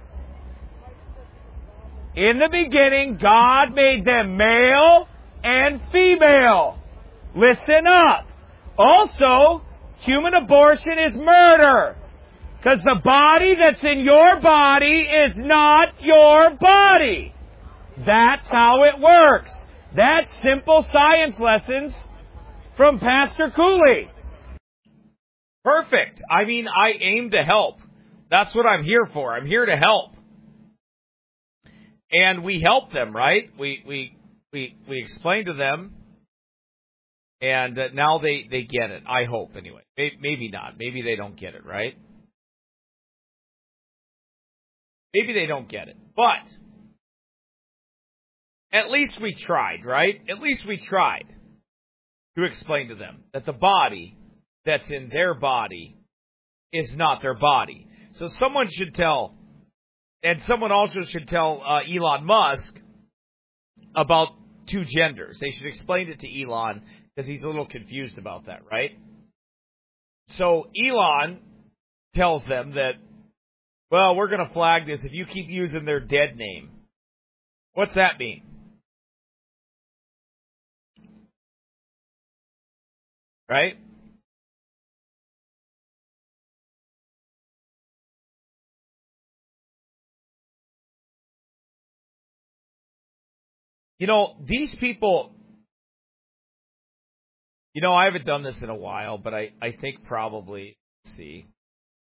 In the beginning, God made them male and female. Listen up. Also, human abortion is murder. Because the body that's in your body is not your body. That's how it works. That's simple science lessons from Pastor Cooley. Perfect. I mean, I aim to help. That's what I'm here for. I'm here to help. And we help them, right? We explain to them, and now they get it. I hope, anyway. Maybe not. Maybe they don't get it, right? Maybe they don't get it. But at least we tried, right? At least we tried to explain to them that the body that's in their body is not their body. So someone should tell, and someone also should tell Elon Musk about two genders. They should explain it to Elon because he's a little confused about that, right? So Elon tells them that, well, we're going to flag this if you keep using their dead name. What's that mean? Right? You know, these people, you know, I haven't done this in a while, but I think probably, let's see.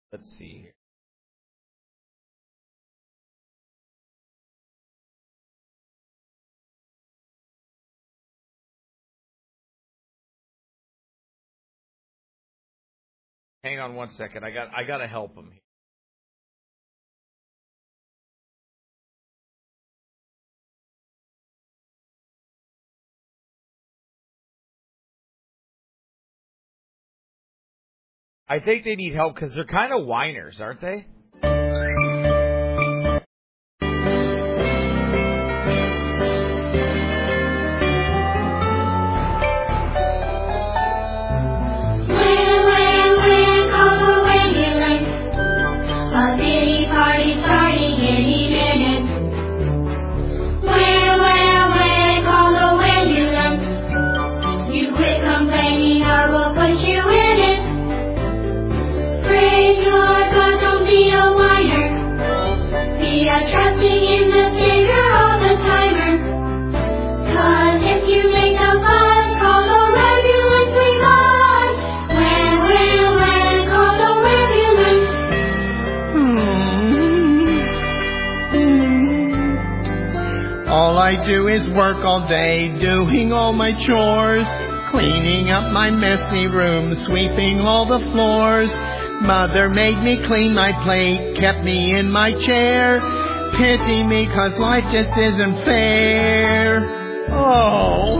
Let's see here. Hang on one second. I got to help him here. I think they need help because they're kind of whiners, aren't they? All I do is work all day, doing all my chores, cleaning up my messy room, sweeping all the floors. Mother made me clean my plate, kept me in my chair. Pity me, 'cause life just isn't fair. Oh.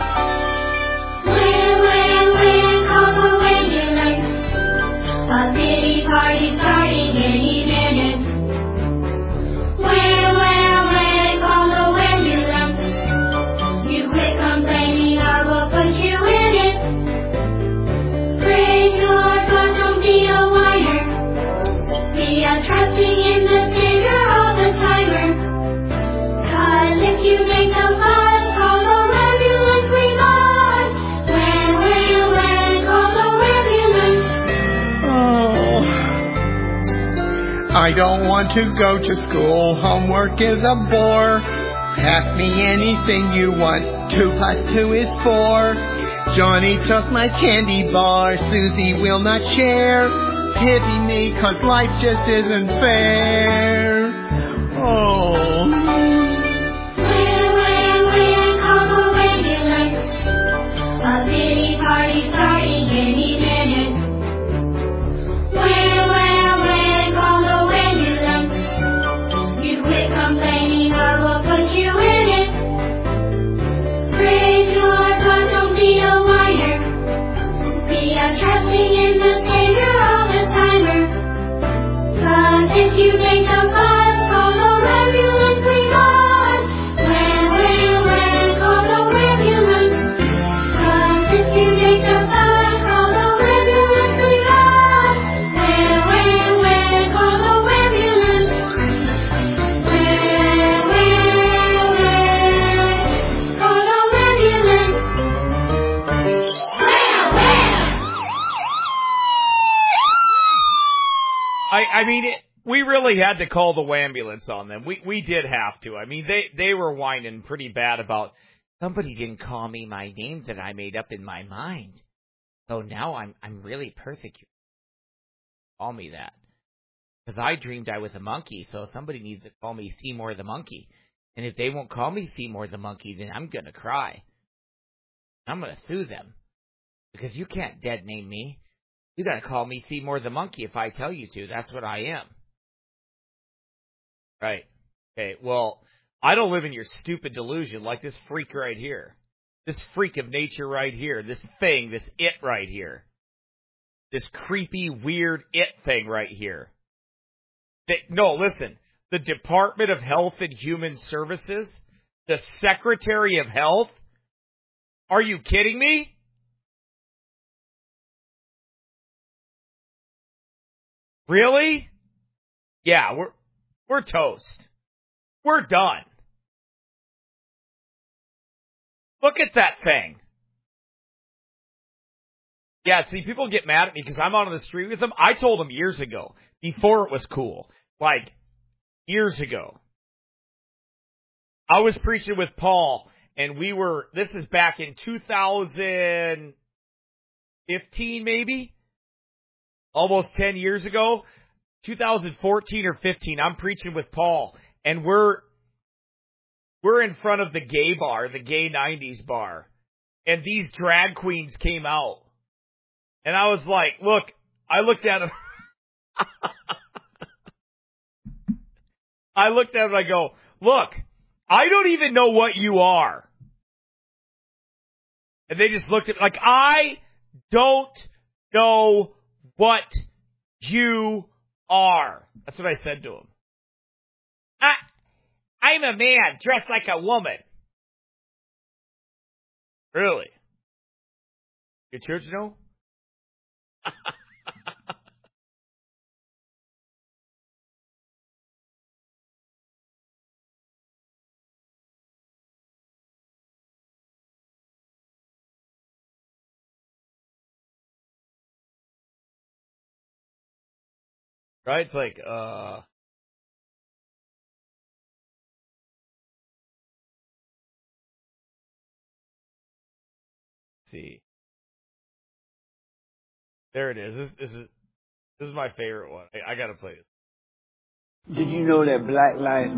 When, call the ambulance. A pity party starting any minute. When, call the ambulance. You quit complaining, I will put you in it. Praise Lord, but don't be a whiner. Be a trusting in the Savior all the timer. 'Cause if you make a fuss, call the ambulance, we must. When, call the ambulance. Oh. I don't want to go to school, homework is a bore. Ask me anything you want, 2 + 2 is 4. Johnny took my candy bar, Susie will not share. Pity me, 'cause life just isn't fair. Oh. When, call the ambulance. A pity party starting any minute. When, call the ambulance. You quit complaining, I will put you in it. Praise Lord, but don't be a whiner. Be a trusting in the Savior all the timer. 'Cause if you make a fuss, call the ambulance, we must. When, call the ambulance. 'Cause if you make a fuss, call the ambulance, we must. When, call the ambulance. When, call the ambulance. I mean, we really had to call the ambulance on them. We did have to. I mean, they were whining pretty bad about, somebody didn't call me my name that I made up in my mind. So now I'm really persecuted. Call me that. Because I dreamed I was a monkey, so somebody needs to call me Seymour the monkey. And if they won't call me Seymour the monkey, then I'm going to cry. I'm going to sue them. Because you can't dead name me. You got to call me Seymour the monkey if I tell you to. That's what I am. Right. Okay, well, I don't live in your stupid delusion like this freak right here. This freak of nature right here. This thing, this it right here. This creepy, weird it thing right here. No, listen. The Department of Health and Human Services, the Secretary of Health. Are you kidding me? Really? Yeah, we're toast. We're done. Look at that thing. Yeah, see, people get mad at me because I'm out on the street with them. I told them years ago, before it was cool, like years ago. I was preaching with Paul, and this is back in 2015 maybe? almost 10 years ago, 2014 or 15, I'm preaching with Paul, and we're in front of the gay bar, the gay 90s bar, and these drag queens came out. And I was like, look, I looked at them. I looked at them and I go, look, I don't even know what you are. And they just looked at me like, I don't know what you are. That's what I said to him. I'm a man dressed like a woman. Really? Your church know? Right? It's like, see. There it is. This is my favorite one. I gotta play this. Did you know that Black Lives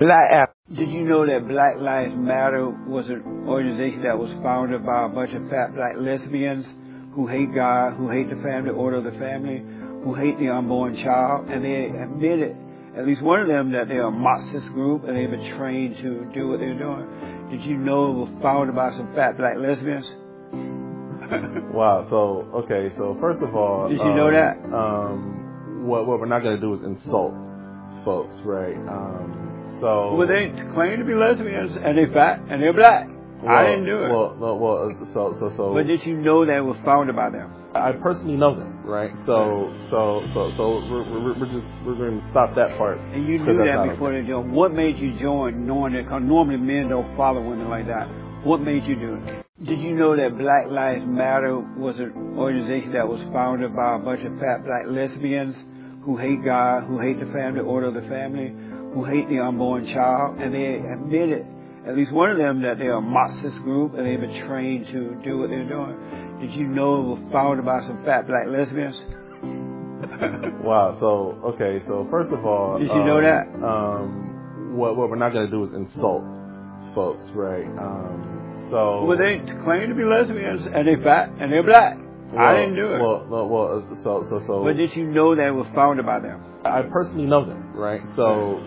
Matter was an organization that was founded by a bunch of fat black lesbians who hate God, who hate the family, order of the family, who hate the unborn child, and they admitted, at least one of them, that they're a Marxist group and they've been trained to do what they're doing. Did you know it was founded by some fat black lesbians? Wow. So first of all, did you know that? What we're not going to do is insult folks, right? Well, they claim to be lesbians and they're fat and they're black. Well, I didn't do it. So. But did you know that it was founded by them? I personally know them, right? So we're going to stop that part. And you knew that before they joined. What made you join, knowing that? Because normally men don't follow women like that. What made you do it? Did you know that Black Lives Matter was an organization that was founded by a bunch of fat black lesbians who hate God, who hate the family, order of the family, who hate the unborn child, and they admitted, at least one of them, that they're a Marxist group and they've been trained to do what they're doing. Did you know it was founded by some fat black lesbians? Wow. So first of all, did you know that? What we're not going to do is insult folks, right? Well, they claim to be lesbians and they're fat and they're black. I didn't do it. So. But did you know that it was founded by them? I personally know them, right? So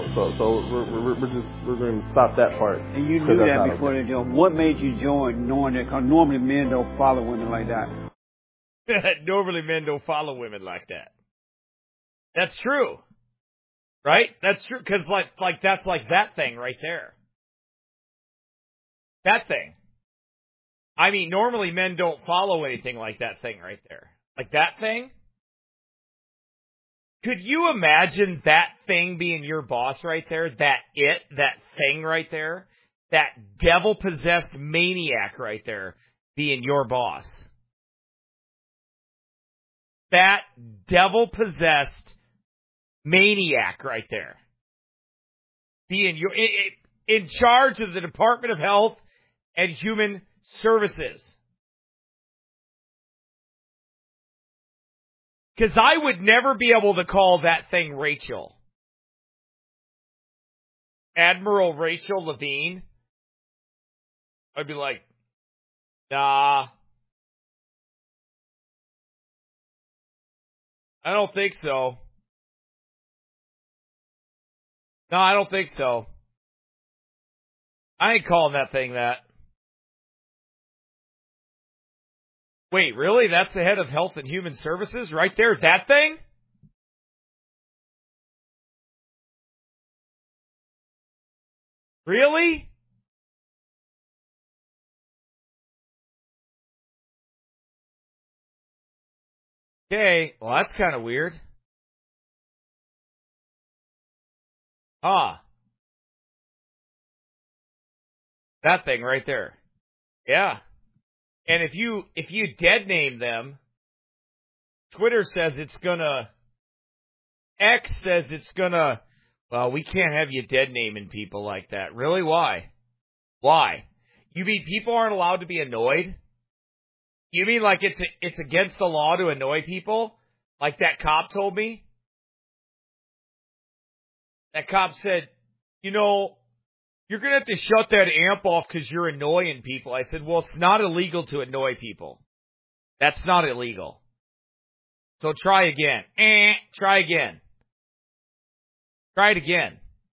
we're going to stop that part. And you knew that before they joined. What made you join, knowing that? Because normally men don't follow women like that. Normally men don't follow women like that. That's true, right? That's true because like that's like that thing right there. That thing. I mean, normally men don't follow anything like that thing right there. Like that thing? Could you imagine that thing being your boss right there? That thing right there? That devil-possessed maniac right there being your boss? That devil-possessed maniac right there being your in charge of the Department of Health and Human Services. Because I would never be able to call that thing Rachel. Admiral Rachel Levine. I'd be like, nah. I don't think so. No, I don't think so. I ain't calling that thing that. Wait, really? That's the head of Health and Human Services right there? That thing? Really? Okay, well that's kind of weird. Ah. That thing right there. Yeah. And if you dead name them, Twitter says it's gonna, X says it's gonna, well, we can't have you dead naming people like that. Really? Why? Why? You mean people aren't allowed to be annoyed? You mean like it's against the law to annoy people? Like that cop told me. That cop said, you know, you're going to have to shut that amp off because you're annoying people. I said, well, it's not illegal to annoy people. That's not illegal. So try again. Try again. Try it again.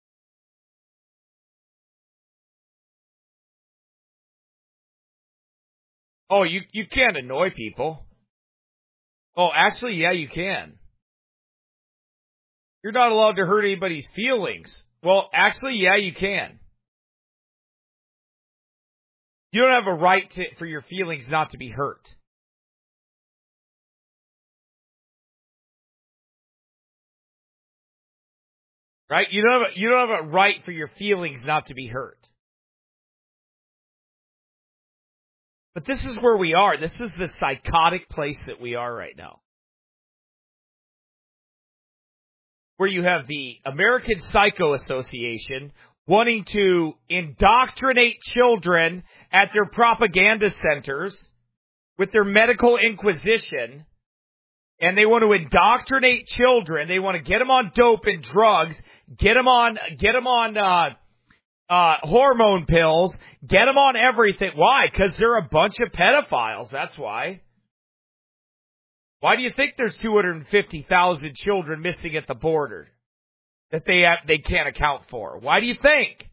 Oh, you can't annoy people. Oh, actually, yeah, you can. You're not allowed to hurt anybody's feelings. Well, actually, yeah, you can. You don't have a right for your feelings not to be hurt. Right? You don't have a right for your feelings not to be hurt. But this is where we are. This is the psychotic place that we are right now. Where you have the American Psycho Association wanting to indoctrinate children at their propaganda centers with their medical inquisition, and they want to indoctrinate children. They want to get them on dope and drugs, get them on hormone pills, get them on everything. Why? Because they're a bunch of pedophiles. That's why. Why do you think there's 250,000 children missing at the border that they can't account for? Why do you think?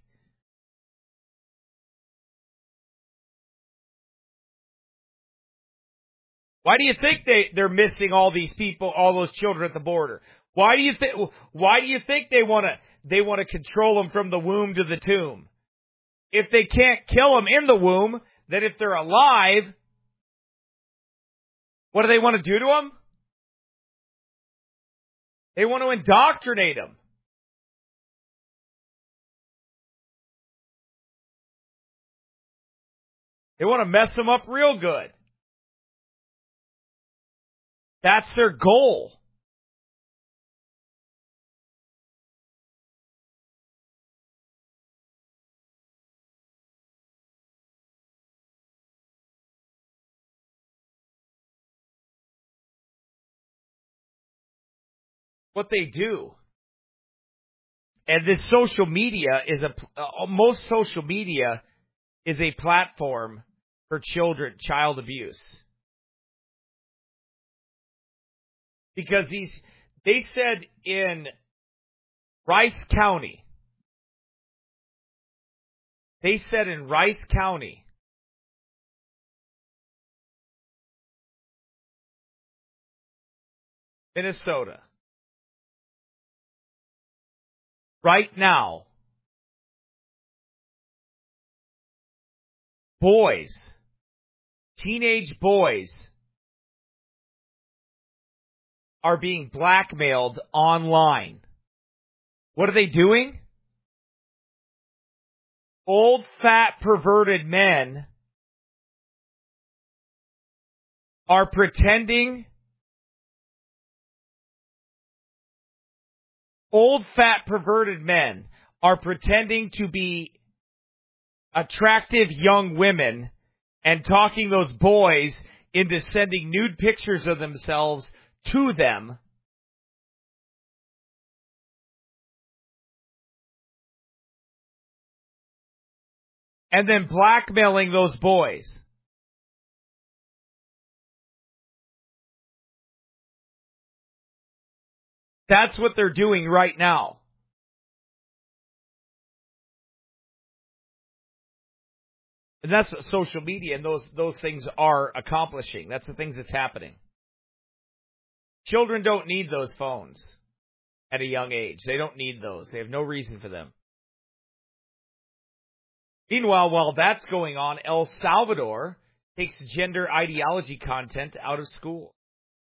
Why do you think they're missing all these people, all those children at the border? Why do you think they want to control them from the womb to the tomb? If they can't kill them in the womb, then if they're alive, what do they want to do to them? They want to indoctrinate them. They want to mess them up real good. That's their goal. What they do. And this social media is most social media is a platform for child abuse. Because they said in Rice County, Minnesota, right now, teenage boys, are being blackmailed online. What are they doing? Old, fat, perverted men are pretending. Old, fat, perverted men are pretending to be attractive young women and talking those boys into sending nude pictures of themselves to them. And then blackmailing those boys. That's what they're doing right now. And that's what social media and those things are accomplishing. That's the things that's happening. Children don't need those phones at a young age. They don't need those. They have no reason for them. Meanwhile, while that's going on, El Salvador takes gender ideology content out of school.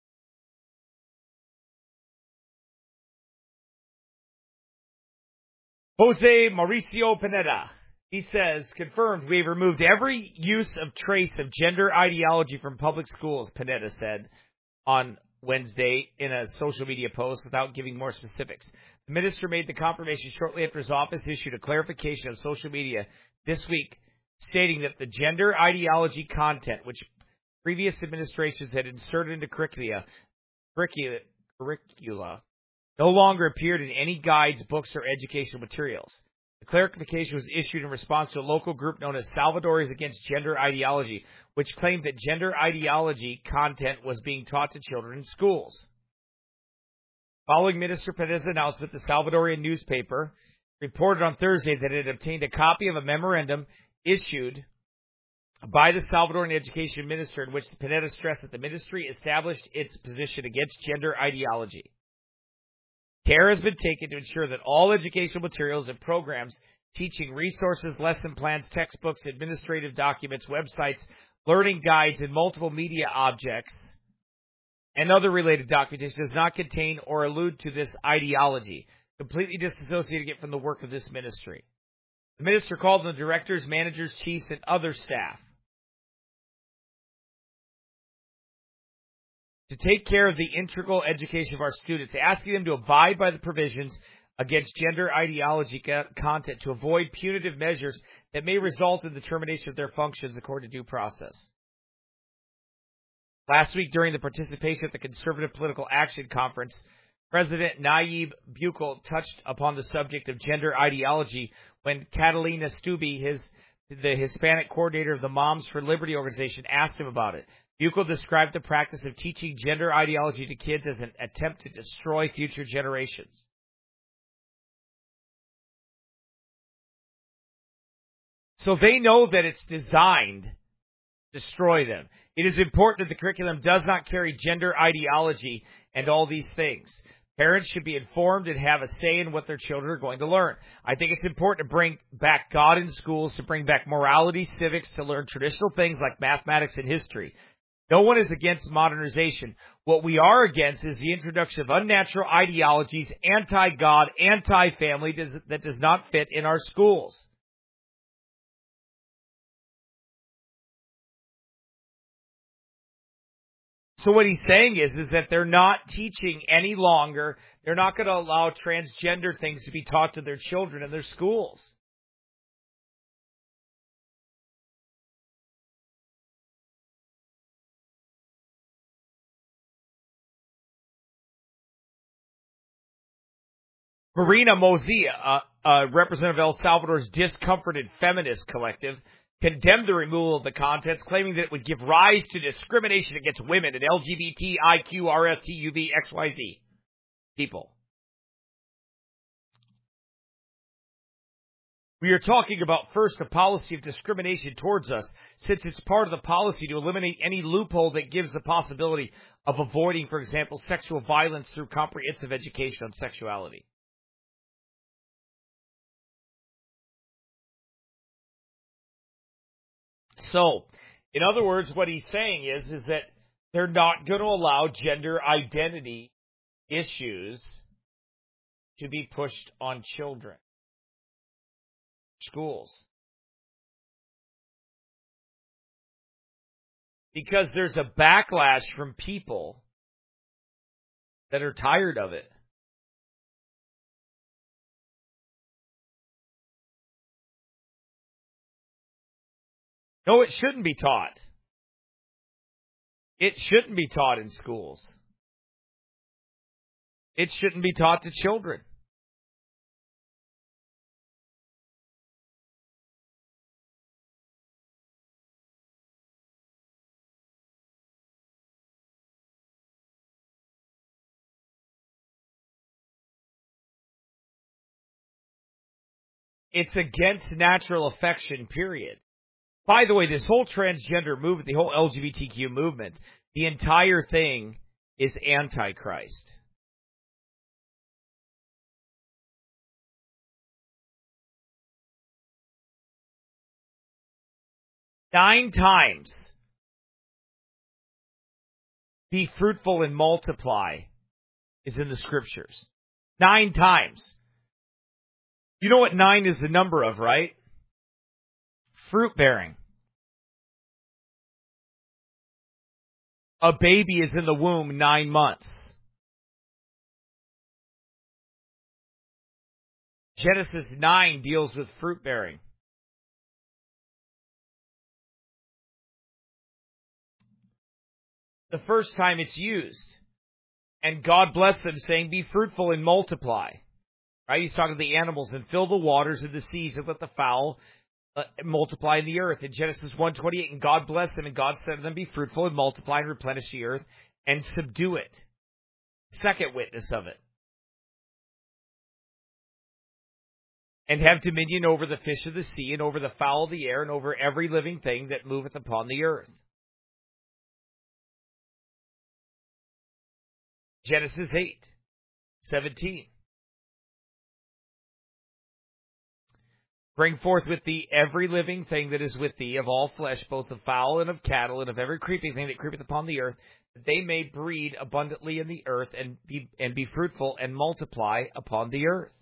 Jose Mauricio Pineda, he says, confirmed, we have removed every use of trace of gender ideology from public schools, Pineda said on Wednesday in a social media post without giving more specifics. The minister made the confirmation shortly after his office issued a clarification on social media this week, stating that the gender ideology content, which previous administrations had inserted into curricula curricula no longer appeared in any guides, books, or educational materials. The clarification was issued in response to a local group known as Salvadorians Against Gender Ideology, which claimed that gender ideology content was being taught to children in schools. Following Minister Pineda's announcement, the Salvadorian newspaper reported on Thursday that it had obtained a copy of a memorandum issued by the Salvadoran education minister in which Pineda stressed that the ministry established its position against gender ideology. Care has been taken to ensure that all educational materials and programs, teaching resources, lesson plans, textbooks, administrative documents, websites, learning guides, and multiple media objects, and other related documentation does not contain or allude to this ideology, completely disassociating it from the work of this ministry. The minister called on the directors, managers, chiefs, and other staff to take care of the integral education of our students, asking them to abide by the provisions against gender ideology content to avoid punitive measures that may result in the termination of their functions according to due process. Last week, during the participation at the Conservative Political Action Conference, President Nayib Bukele touched upon the subject of gender ideology when Catalina Stubbe, the Hispanic coordinator of the Moms for Liberty organization, asked him about it. Bukele described the practice of teaching gender ideology to kids as an attempt to destroy future generations. So they know that it's designed to destroy them. It is important that the curriculum does not carry gender ideology and all these things. Parents should be informed and have a say in what their children are going to learn. I think it's important to bring back God in schools, to bring back morality, civics, to learn traditional things like mathematics and history. No one is against modernization. What we are against is the introduction of unnatural ideologies, anti-God, anti-family that does not fit in our schools. So what he's saying is that they're not teaching any longer. They're not going to allow transgender things to be taught to their children in their schools. Marina Mozia, a representative of El Salvador's Discomforted Feminist Collective, condemned the removal of the contents, claiming that it would give rise to discrimination against women and LGBTIQRSTUVXYZ people. We are talking about, first, a policy of discrimination towards us, since it's part of the policy to eliminate any loophole that gives the possibility of avoiding, for example, sexual violence through comprehensive education on sexuality. So, in other words, what he's saying is that they're not going to allow gender identity issues to be pushed on children. Schools. Because there's a backlash from people that are tired of it. No, it shouldn't be taught. It shouldn't be taught in schools. It shouldn't be taught to children. It's against natural affection, period. By the way, this whole transgender movement, the whole LGBTQ movement, the entire thing is antichrist. Nine times, be fruitful and multiply, is in the scriptures. 9 times. You know what 9 is the number of, right? Fruit bearing. A baby is in the womb 9 months. Genesis 9 deals with fruit bearing. The first time it's used. And God blessed them, saying, be fruitful and multiply. Right? He's talking to the animals, and fill the waters and the seas, and let the fowl multiply in the earth. In Genesis 1:28, and God blessed them, and God said to them, be fruitful and multiply and replenish the earth and subdue it. Second witness of it. And have dominion over the fish of the sea, and over the fowl of the air, and over every living thing that moveth upon the earth. Genesis 8:17. Bring forth with thee every living thing that is with thee, of all flesh, both of fowl and of cattle, and of every creeping thing that creepeth upon the earth, that they may breed abundantly in the earth, and be fruitful, and multiply upon the earth.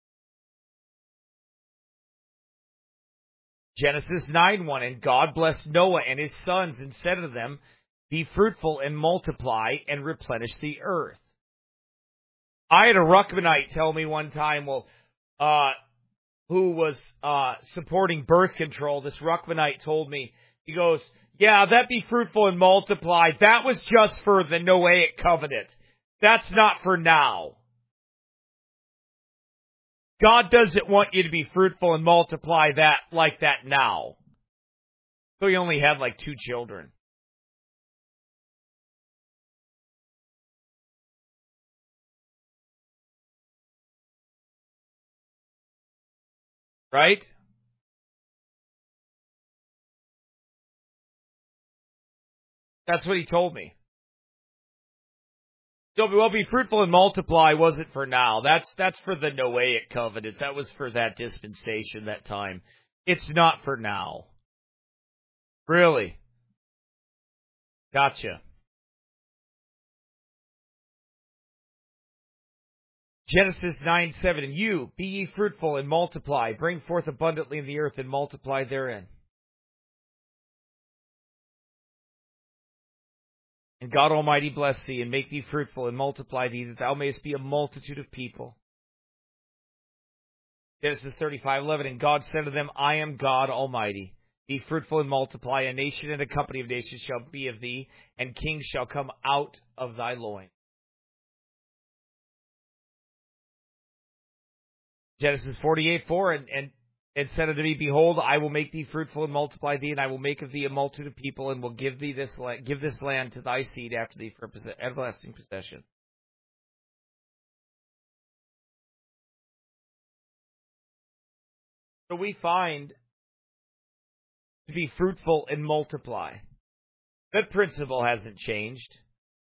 Genesis 9:1, and God blessed Noah and his sons, and said unto them, be fruitful and multiply, and replenish the earth. I had a Ruckmanite tell me one time, who was supporting birth control. This Ruckmanite told me, he goes, yeah, that be fruitful and multiply, that was just for the Noahic covenant. That's not for now. God doesn't want you to be fruitful and multiply that like that now. So he only had like 2 children. Right? That's what he told me. Well, be fruitful and multiply wasn't for now. That's for the Noahic covenant. That was for that dispensation, that time. It's not for now. Really? Gotcha. Genesis 9:7, and you, be ye fruitful and multiply, bring forth abundantly in the earth and multiply therein. And God Almighty bless thee, and make thee fruitful, and multiply thee, that thou mayest be a multitude of people. Genesis 35:11, and God said to them, I am God Almighty. Be fruitful and multiply. A nation and a company of nations shall be of thee, and kings shall come out of thy loins. Genesis 48:4, and said unto me, behold, I will make thee fruitful and multiply thee, and I will make of thee a multitude of people, and will give this land to thy seed after thee for everlasting possession. So we find to be fruitful and multiply. That principle hasn't changed.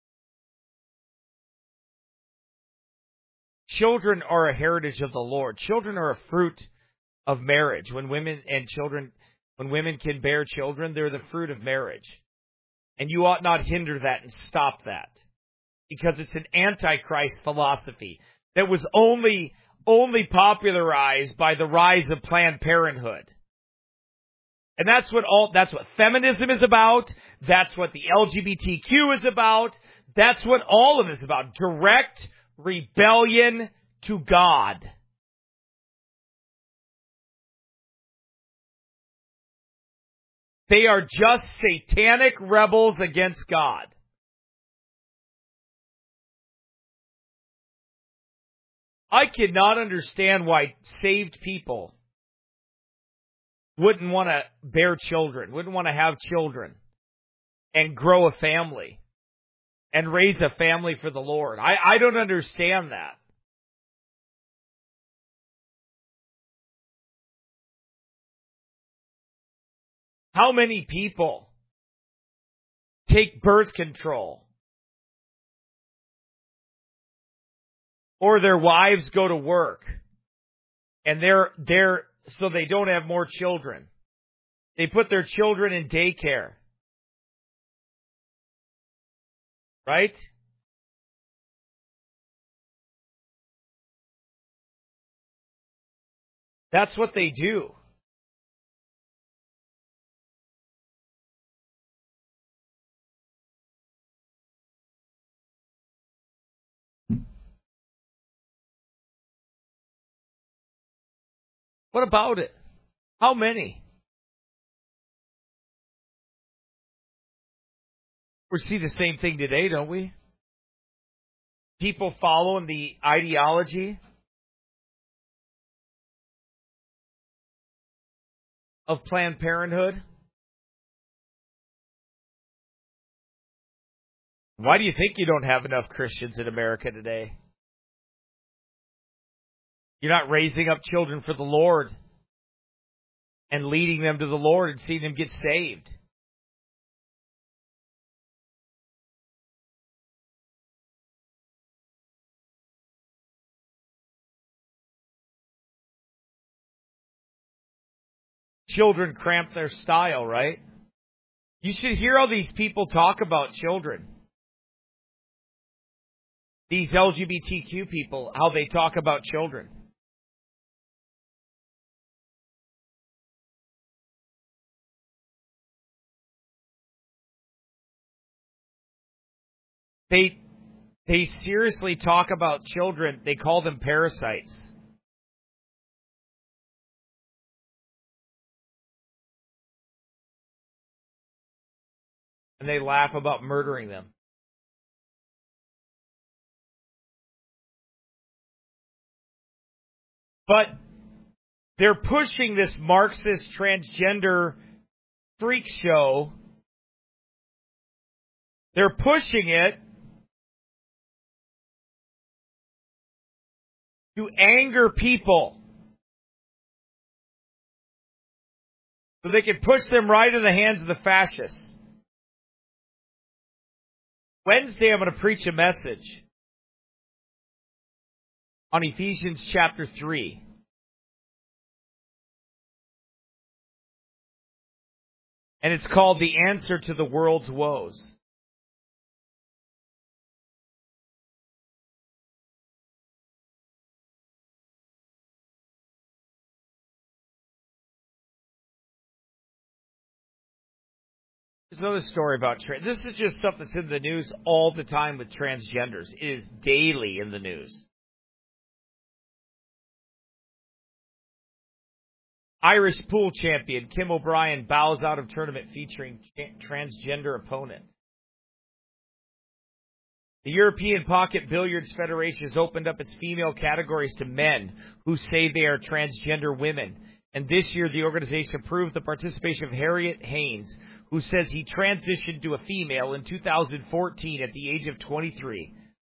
Children are a heritage of the Lord. Children are a fruit of marriage. When women can bear children, they're the fruit of marriage. And you ought not hinder that and stop that. Because it's an antichrist philosophy that was only popularized by the rise of Planned Parenthood. And that's what feminism is about. That's what the LGBTQ is about. That's what all of it is about. Direct rebellion to God. They are just satanic rebels against God. I cannot understand why saved people wouldn't want to bear children, wouldn't want to have children and grow a family and raise a family for the Lord. I don't understand that. How many people take birth control? Or their wives go to work and they're so they don't have more children. They put their children in daycare. Right? That's what they do. What about it? How many? We see the same thing today, don't we? people following the ideology of Planned Parenthood? Why do you think you don't have enough Christians in America today? You're not raising up children for the Lord and leading them to the Lord and seeing them get saved. Children cramp their style, right? You should hear how these people talk about children. These LGBTQ people, how they talk about children. They seriously talk about children. They call them parasites. And they laugh about murdering them. But they're pushing this Marxist transgender freak show. They're pushing it to anger people so they can push them right in the hands of the fascists. Wednesday, I'm going to preach a message on Ephesians chapter 3. And it's called The Answer to the World's Woes. There's another story about this is just stuff that's in the news all the time with transgenders. It is daily in the news. Irish pool champion Kim O'Brien bows out of tournament featuring transgender opponent. The European Pocket Billiards Federation has opened up its female categories to men who say they are transgender women. And this year, the organization approved the participation of Harriet Haynes, who says he transitioned to a female in 2014 at the age of 23.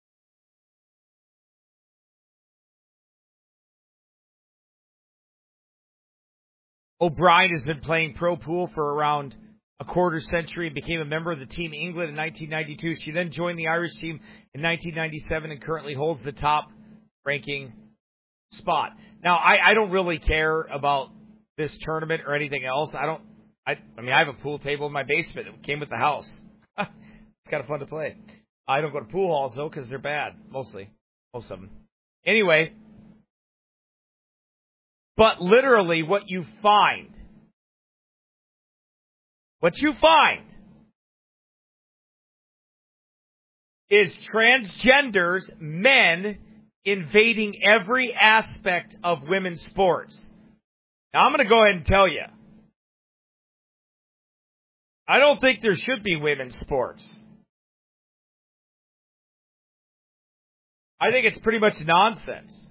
O'Brien has been playing pro pool for around a quarter century and became a member of the Team England in 1992. She then joined the Irish team in 1997 and currently holds the top ranking spot. Now, I don't really care about this tournament or anything else. I have a pool table in my basement that came with the house. It's kind of fun to play. I don't go to pool halls, though, because they're bad, most of them. Anyway, but literally what you find is transgenders, men, invading every aspect of women's sports. Now, I'm going to go ahead and tell you, I don't think there should be women's sports. I think it's pretty much nonsense.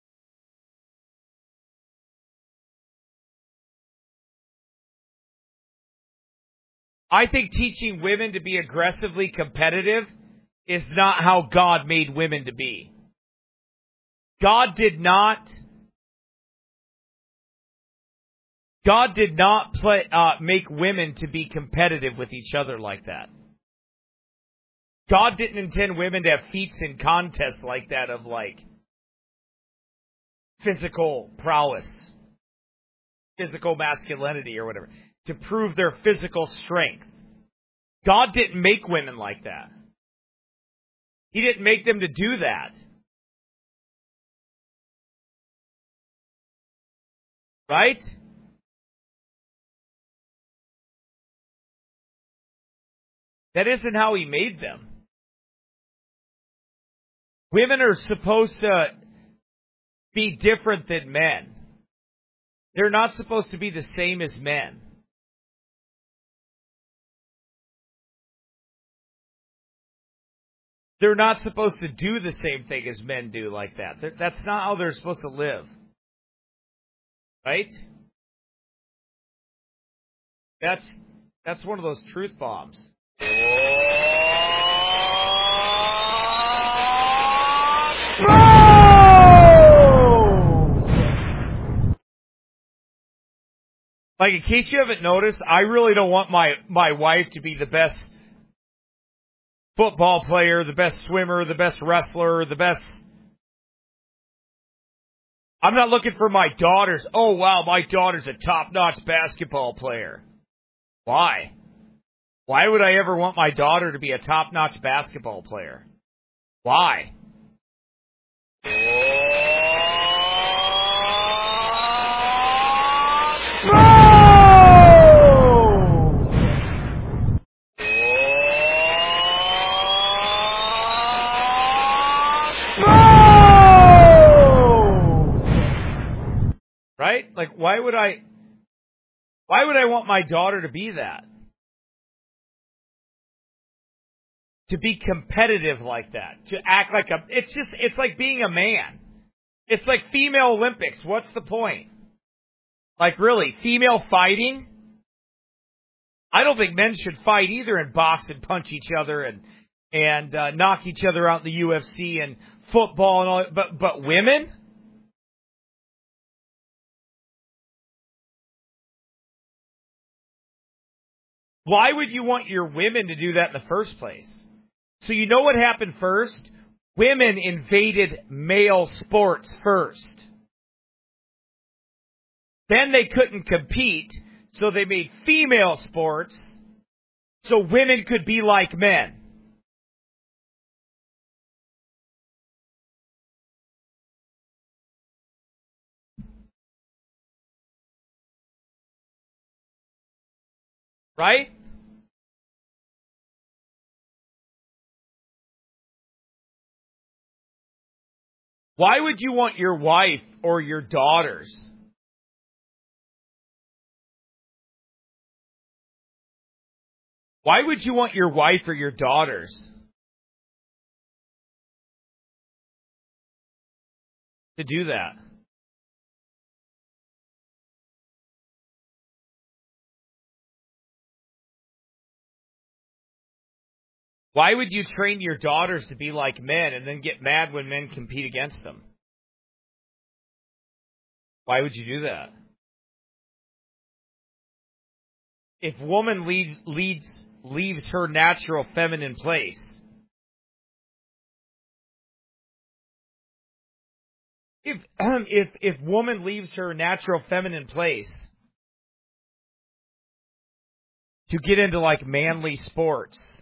I think teaching women to be aggressively competitive is not how God made women to be. God did not make women to be competitive with each other like that. God didn't intend women to have feats in contests like that of like physical prowess, physical masculinity or whatever, to prove their physical strength. God didn't make women like that. He didn't make them to do that. Right? That isn't how he made them. Women are supposed to be different than men. They're not supposed to be the same as men. They're not supposed to do the same thing as men do like that. That's not how they're supposed to live. Right? That's one of those truth bombs. Like, in case you haven't noticed, I really don't want my wife to be the best football player, the best swimmer, the best wrestler, the best... I'm not looking for my daughters. Oh, wow, my daughter's a top-notch basketball player. Why? Why would I ever want my daughter to be a top-notch basketball player? Why? Right? Like, why would I want my daughter to be that? To be competitive like that. To act like it's like being a man. It's like female Olympics. What's the point? Like, really, female fighting? I don't think men should fight either and box and punch each other and knock each other out in the UFC and football and all that. But women? Why would you want your women to do that in the first place? So you know what happened first? Women invaded male sports first. Then they couldn't compete, so they made female sports so women could be like men. Right? Why would you want your wife or your daughters Why would you want your wife or your daughters to do that? Why would you train your daughters to be like men and then get mad when men compete against them? Why would you do that? If woman leaves her natural feminine place, if woman leaves her natural feminine place to get into like manly sports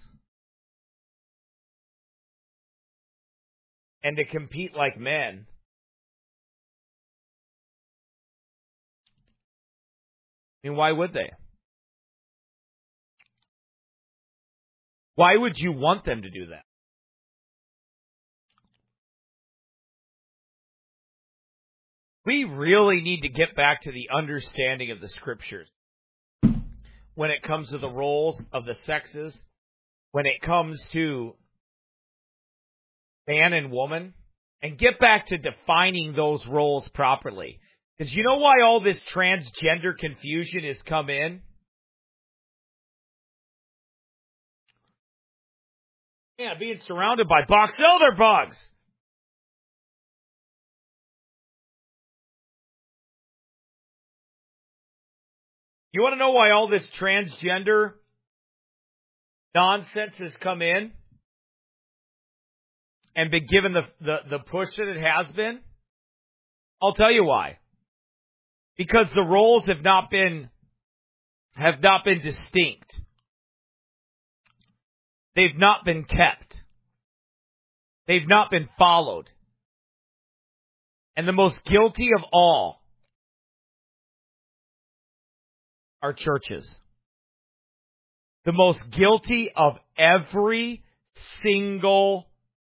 and to compete like men, I mean, why would they? Why would you want them to do that? We really need to get back to the understanding of the scriptures when it comes to the roles of the sexes, when it comes to man and woman, and get back to defining those roles properly. Because you know why all this transgender confusion has come in? Yeah, being surrounded by box elder bugs. You want to know why all this transgender nonsense has come in and been given the push that it has been? I'll tell you why. Because the roles have not been distinct. They've not been kept. They've not been followed. And the most guilty of all are churches. The most guilty of every single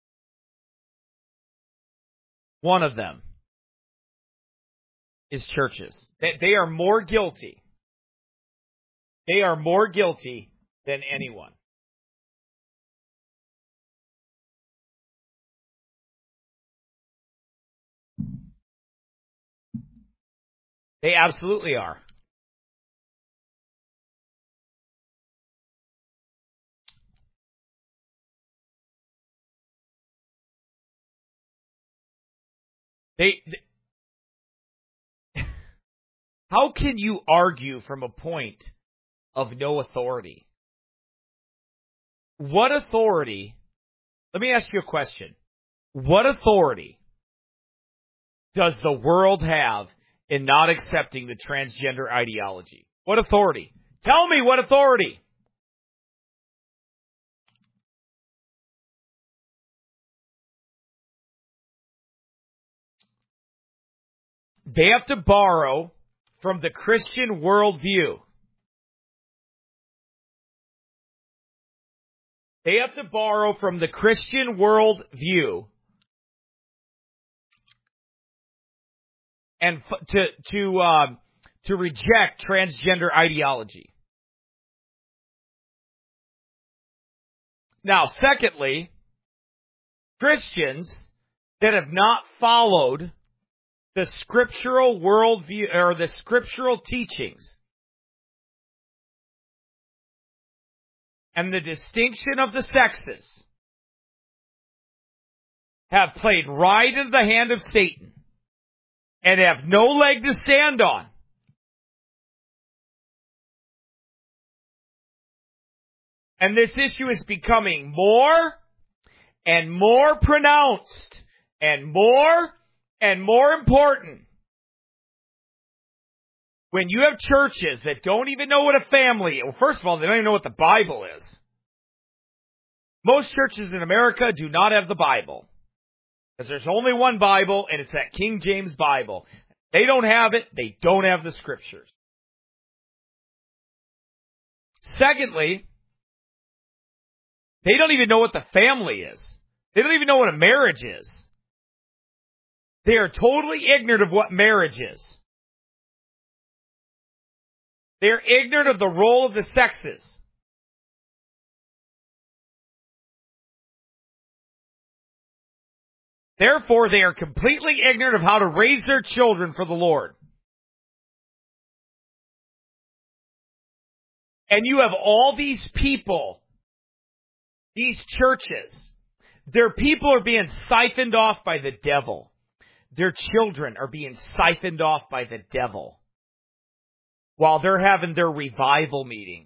one of them is churches. They are more guilty. They are more guilty than anyone. They absolutely are. How can you argue from a point of no authority? What authority? Let me ask you a question. What authority does the world have in not accepting the transgender ideology? What authority? Tell me what authority? They have to borrow from the Christian worldview. They have to borrow from the Christian worldview and to reject transgender ideology. Now, secondly, Christians that have not followed the scriptural worldview or the scriptural teachings and the distinction of the sexes have played right into the hand of Satan and have no leg to stand on. And this issue is becoming more and more pronounced and more important. When you have churches that don't even know what a family is, well, first of all, they don't even know what the Bible is. Most churches in America do not have the Bible. Because there's only one Bible, and it's that King James Bible. They don't have it, they don't have the Scriptures. Secondly, they don't even know what the family is. They don't even know what a marriage is. They are totally ignorant of what marriage is. They are ignorant of the role of the sexes. Therefore, they are completely ignorant of how to raise their children for the Lord. And you have all these people, these churches, their people are being siphoned off by the devil. Their children are being siphoned off by the devil while they're having their revival meetings.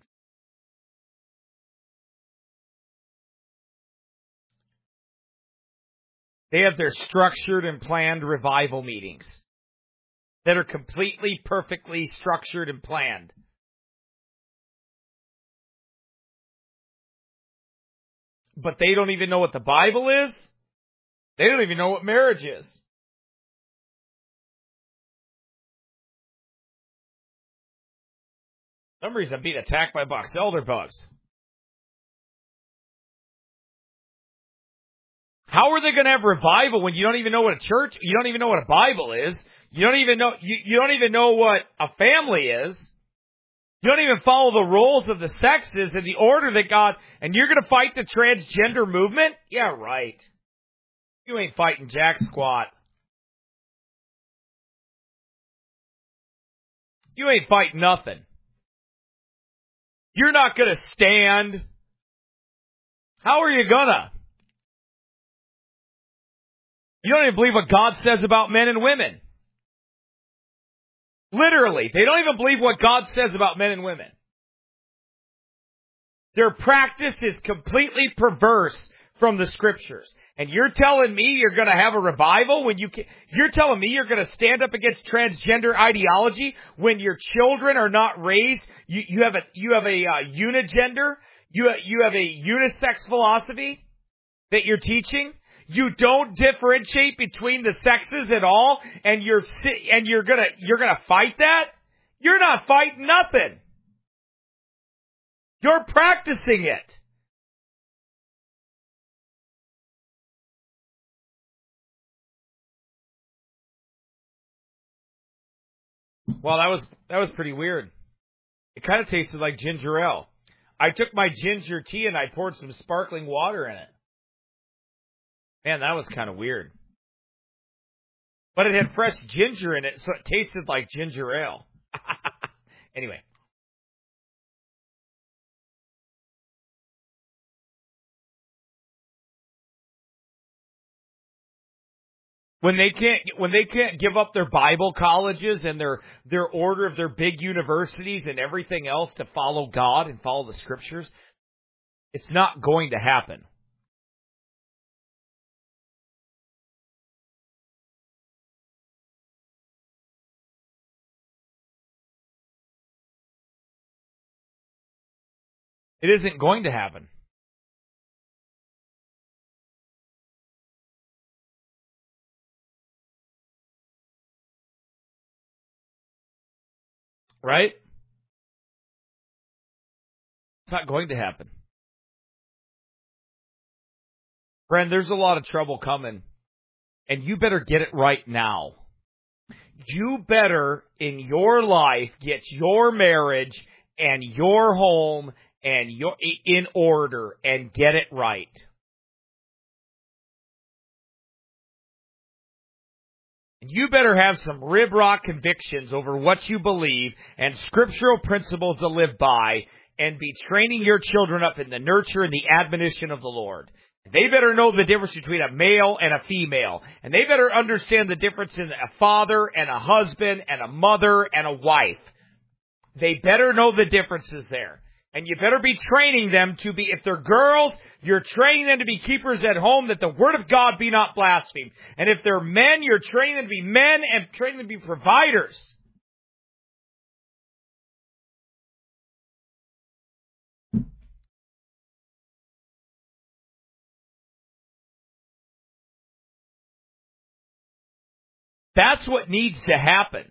They have their structured and planned revival meetings that are completely, perfectly structured and planned. But they don't even know what the Bible is. They don't even know what marriage is. For some reason, I'm being attacked by box elder bugs. How are they going to have revival when you don't even know what a church, you don't even know what a Bible is, you don't even know what a family is, you don't even follow the roles of the sexes and the order that God, and you're going to fight the transgender movement? Yeah, right. You ain't fighting jack squat. You ain't fighting nothing. You're not going to stand. How are you gonna? You don't even believe what God says about men and women. Literally, they don't even believe what God says about men and women. Their practice is completely perverse from the Scriptures. And you're telling me you're going to have a revival when you're telling me you're going to stand up against transgender ideology when your children are not raised. You have a unigender. You have a unisex philosophy that you're teaching. You don't differentiate between the sexes at all, and you're gonna fight that? You're not fighting nothing. You're practicing it. Well, that was pretty weird. It kind of tasted like ginger ale. I took my ginger tea and I poured some sparkling water in it. Man, that was kind of weird. But it had fresh ginger in it, so it tasted like ginger ale. Anyway. When they can't give up their Bible colleges and their order of their big universities and everything else to follow God and follow the Scriptures, it's not going to happen. It isn't going to happen. Right? It's not going to happen. Friend, there's a lot of trouble coming, and you better get it right now. You better, in your life, get your marriage and your home and in order and get it right. You better have some rib rock convictions over what you believe and scriptural principles to live by and be training your children up in the nurture and the admonition of the Lord. They better know the difference between a male and a female. And they better understand the difference in a father and a husband and a mother and a wife. They better know the differences there. And you better be training them to be, if they're girls, you're training them to be keepers at home, that the word of God be not blasphemed. And if they're men, you're training them to be men and training them to be providers. That's what needs to happen.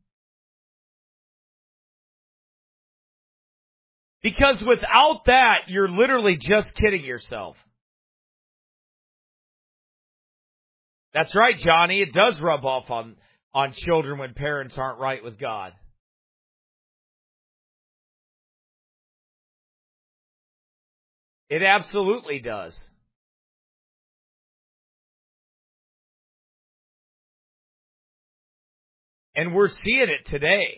Because without that, you're literally just kidding yourself. That's right, Johnny. It does rub off on children when parents aren't right with God. It absolutely does. And we're seeing it today.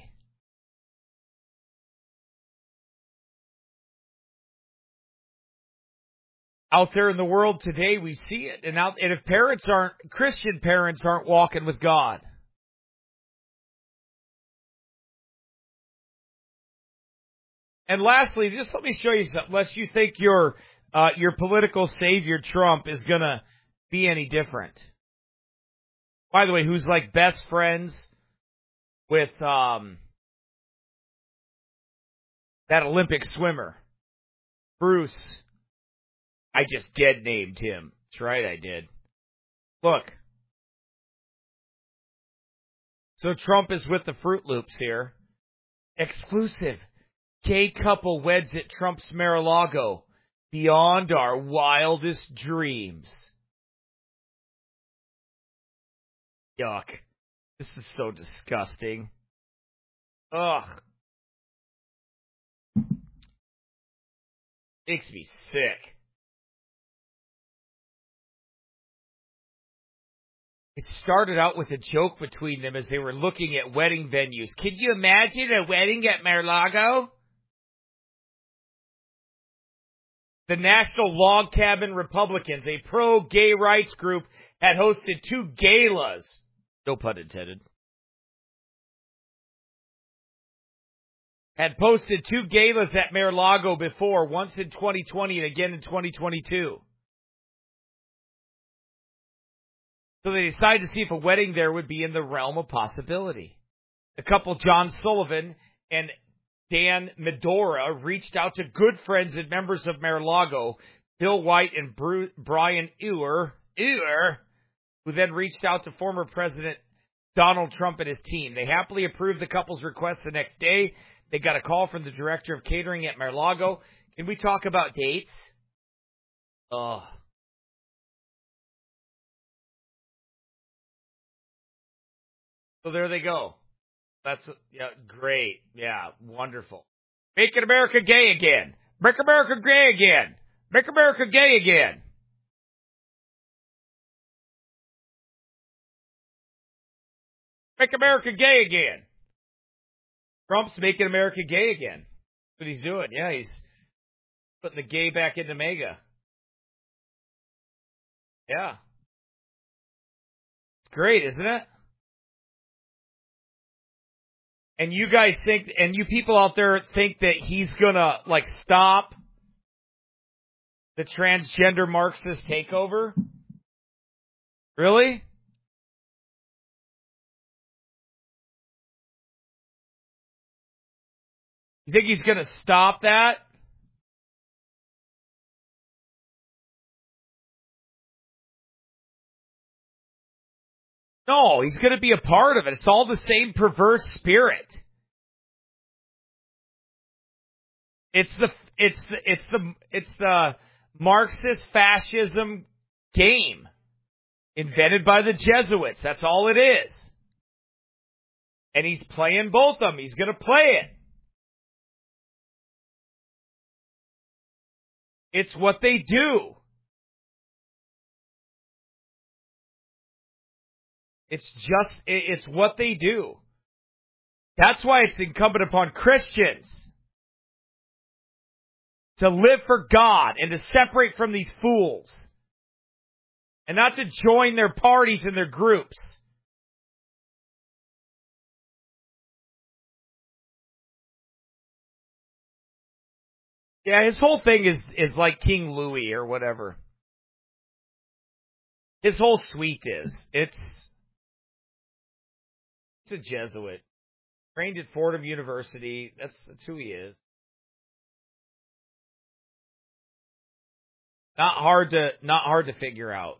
Out there in the world today, we see it. And if Christian parents aren't walking with God. And lastly, just let me show you something, lest you think your political savior Trump is going to be any different. By the way, who's like best friends with that Olympic swimmer, Bruce. I just dead named him. That's right, I did. Look. So Trump is with the Fruit Loops here. Exclusive. Gay couple weds at Trump's Mar-a-Lago. Beyond our wildest dreams. Yuck. This is so disgusting. Ugh. Makes me sick. It started out with a joke between them as they were looking at wedding venues. Can you imagine a wedding at Mar-a-Lago? The National Log Cabin Republicans, a pro-gay rights group, had hosted 2 galas. No pun intended. Had posted 2 galas at Mar-a-Lago before, once in 2020 and again in 2022. So they decided to see if a wedding there would be in the realm of possibility. The couple, John Sullivan and Dan Medora, reached out to good friends and members of Mar-a-Lago, Bill White and Brian Ewer, who then reached out to former President Donald Trump and his team. They happily approved the couple's request the next day. They got a call from the director of catering at Mar-a-Lago. Can we talk about dates? Ugh. So there they go. That's great. Yeah, wonderful. Making America gay again. Make America gay again. Make America gay again. Make America gay again. Trump's making America gay again. That's what he's doing. Yeah, he's putting the gay back into MAGA. Yeah. It's great, isn't it? And you guys think, and you people out there think that he's gonna, like, stop the transgender Marxist takeover? Really? You think he's gonna stop that? No, he's going to be a part of it. It's all the same perverse spirit. It's the Marxist fascism game invented by the Jesuits. That's all it is. And he's playing both of them. He's going to play it. It's what they do. It's what they do. That's why it's incumbent upon Christians to live for God and to separate from these fools and not to join their parties and their groups. Yeah, his whole thing is like King Louis or whatever. His whole suite is. It's a Jesuit. Trained at Fordham University. That's who he is. Not hard to figure out.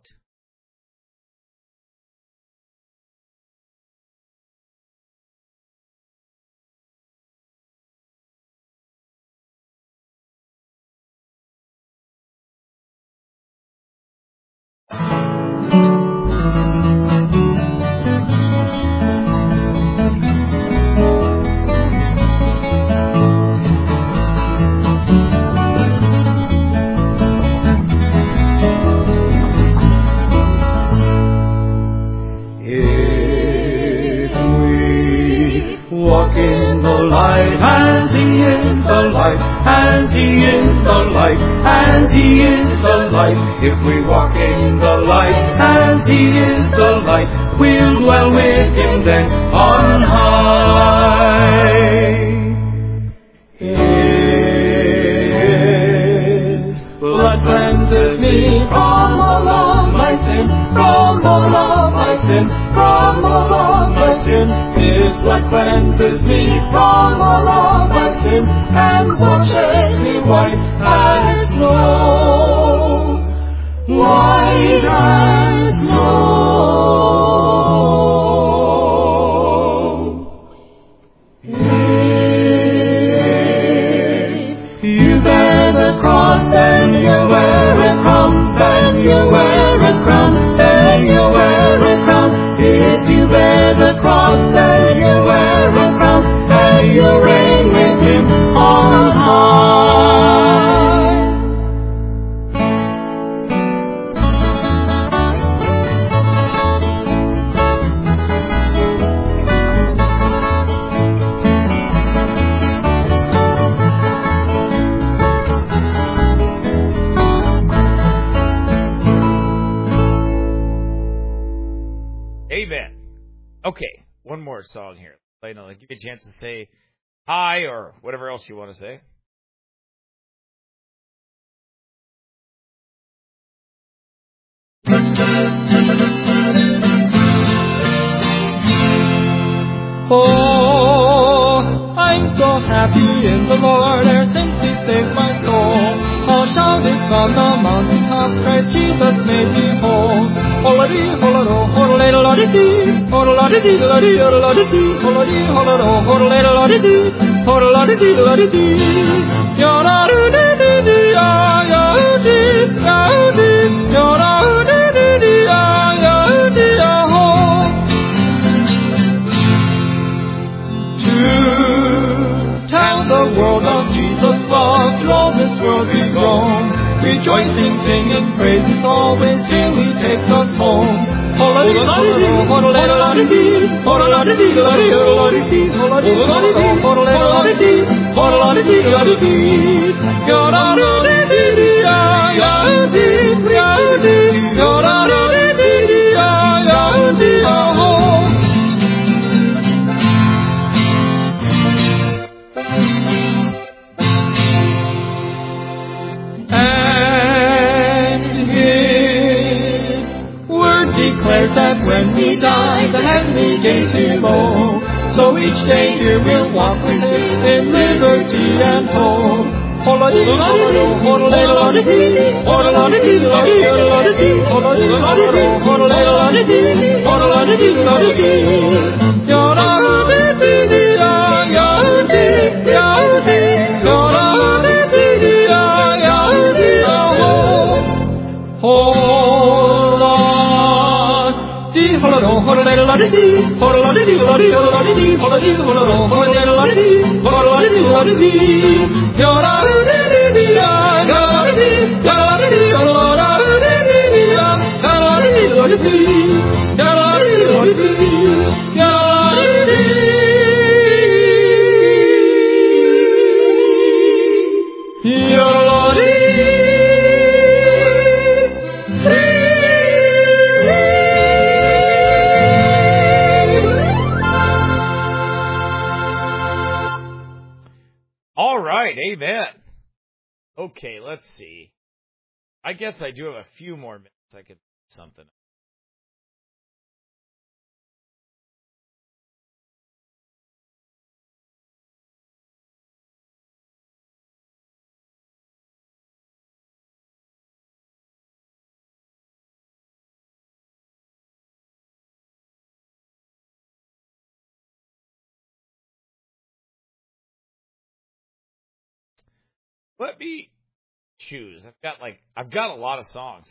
In the light, and He is the light, and He is the light, and He is the light. If we walk in the light, and He is the light, we'll dwell with Him then on high. His blood cleanses me from all of my sin, from all of my sin, from all of my sin. His blood cleanses me from all of my sin and washes me white as snow, white as snow. You bear the cross and you wear a crown, and you wear a crown, and you wear a crown. If you bear the cross and you wear a crown, and you reign with Him on high. Amen. Okay, one more song here. Give you a chance to say hi or whatever else you want to say. Oh, I'm so happy in the Lord ever since He saved my soul. I'll shout it from the mountaintops, Christ Jesus made me whole. Ho-la-dee, ho-la-do, ho-la-la-la-dee, ho-la-la-dee, la-dee, ho-la-la-dee, ho-la-dee, ho-la-do, ho-la-la-la-dee, ho-la-la-dee-la-dee, yo-la-dee-dee-dee, ya-ya-dee, ya-dee, yo-la-dee-dee-dee, ya-ya-dee, ya-ho. To tell the world of Jesus' love, to all this world we go, rejoicing, singing praises always till He takes us home. That when he died, the heavenly gates he opened. So each day here we'll walk with him in liberty and hope. Amen. Okay, let's see. I guess I do have a few more minutes. I could do something. Let me choose. I've got a lot of songs.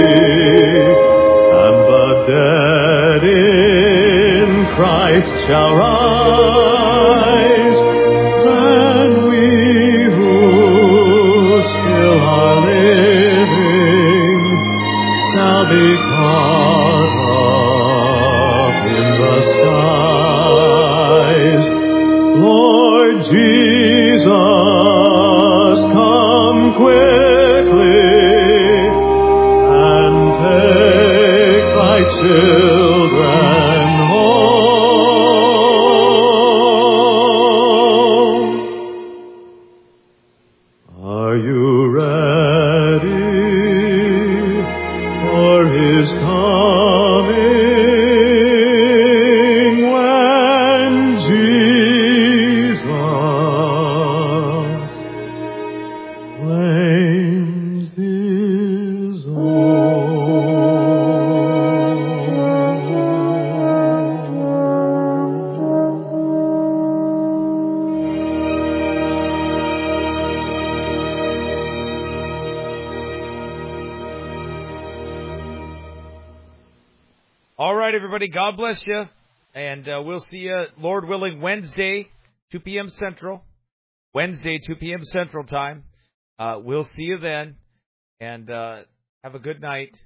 Shall finds his own. All right, everybody. God bless you. And we'll see you, Lord willing, Wednesday, 2 p.m. Central. Wednesday, 2 p.m. Central Time. We'll see you then. And have a good night.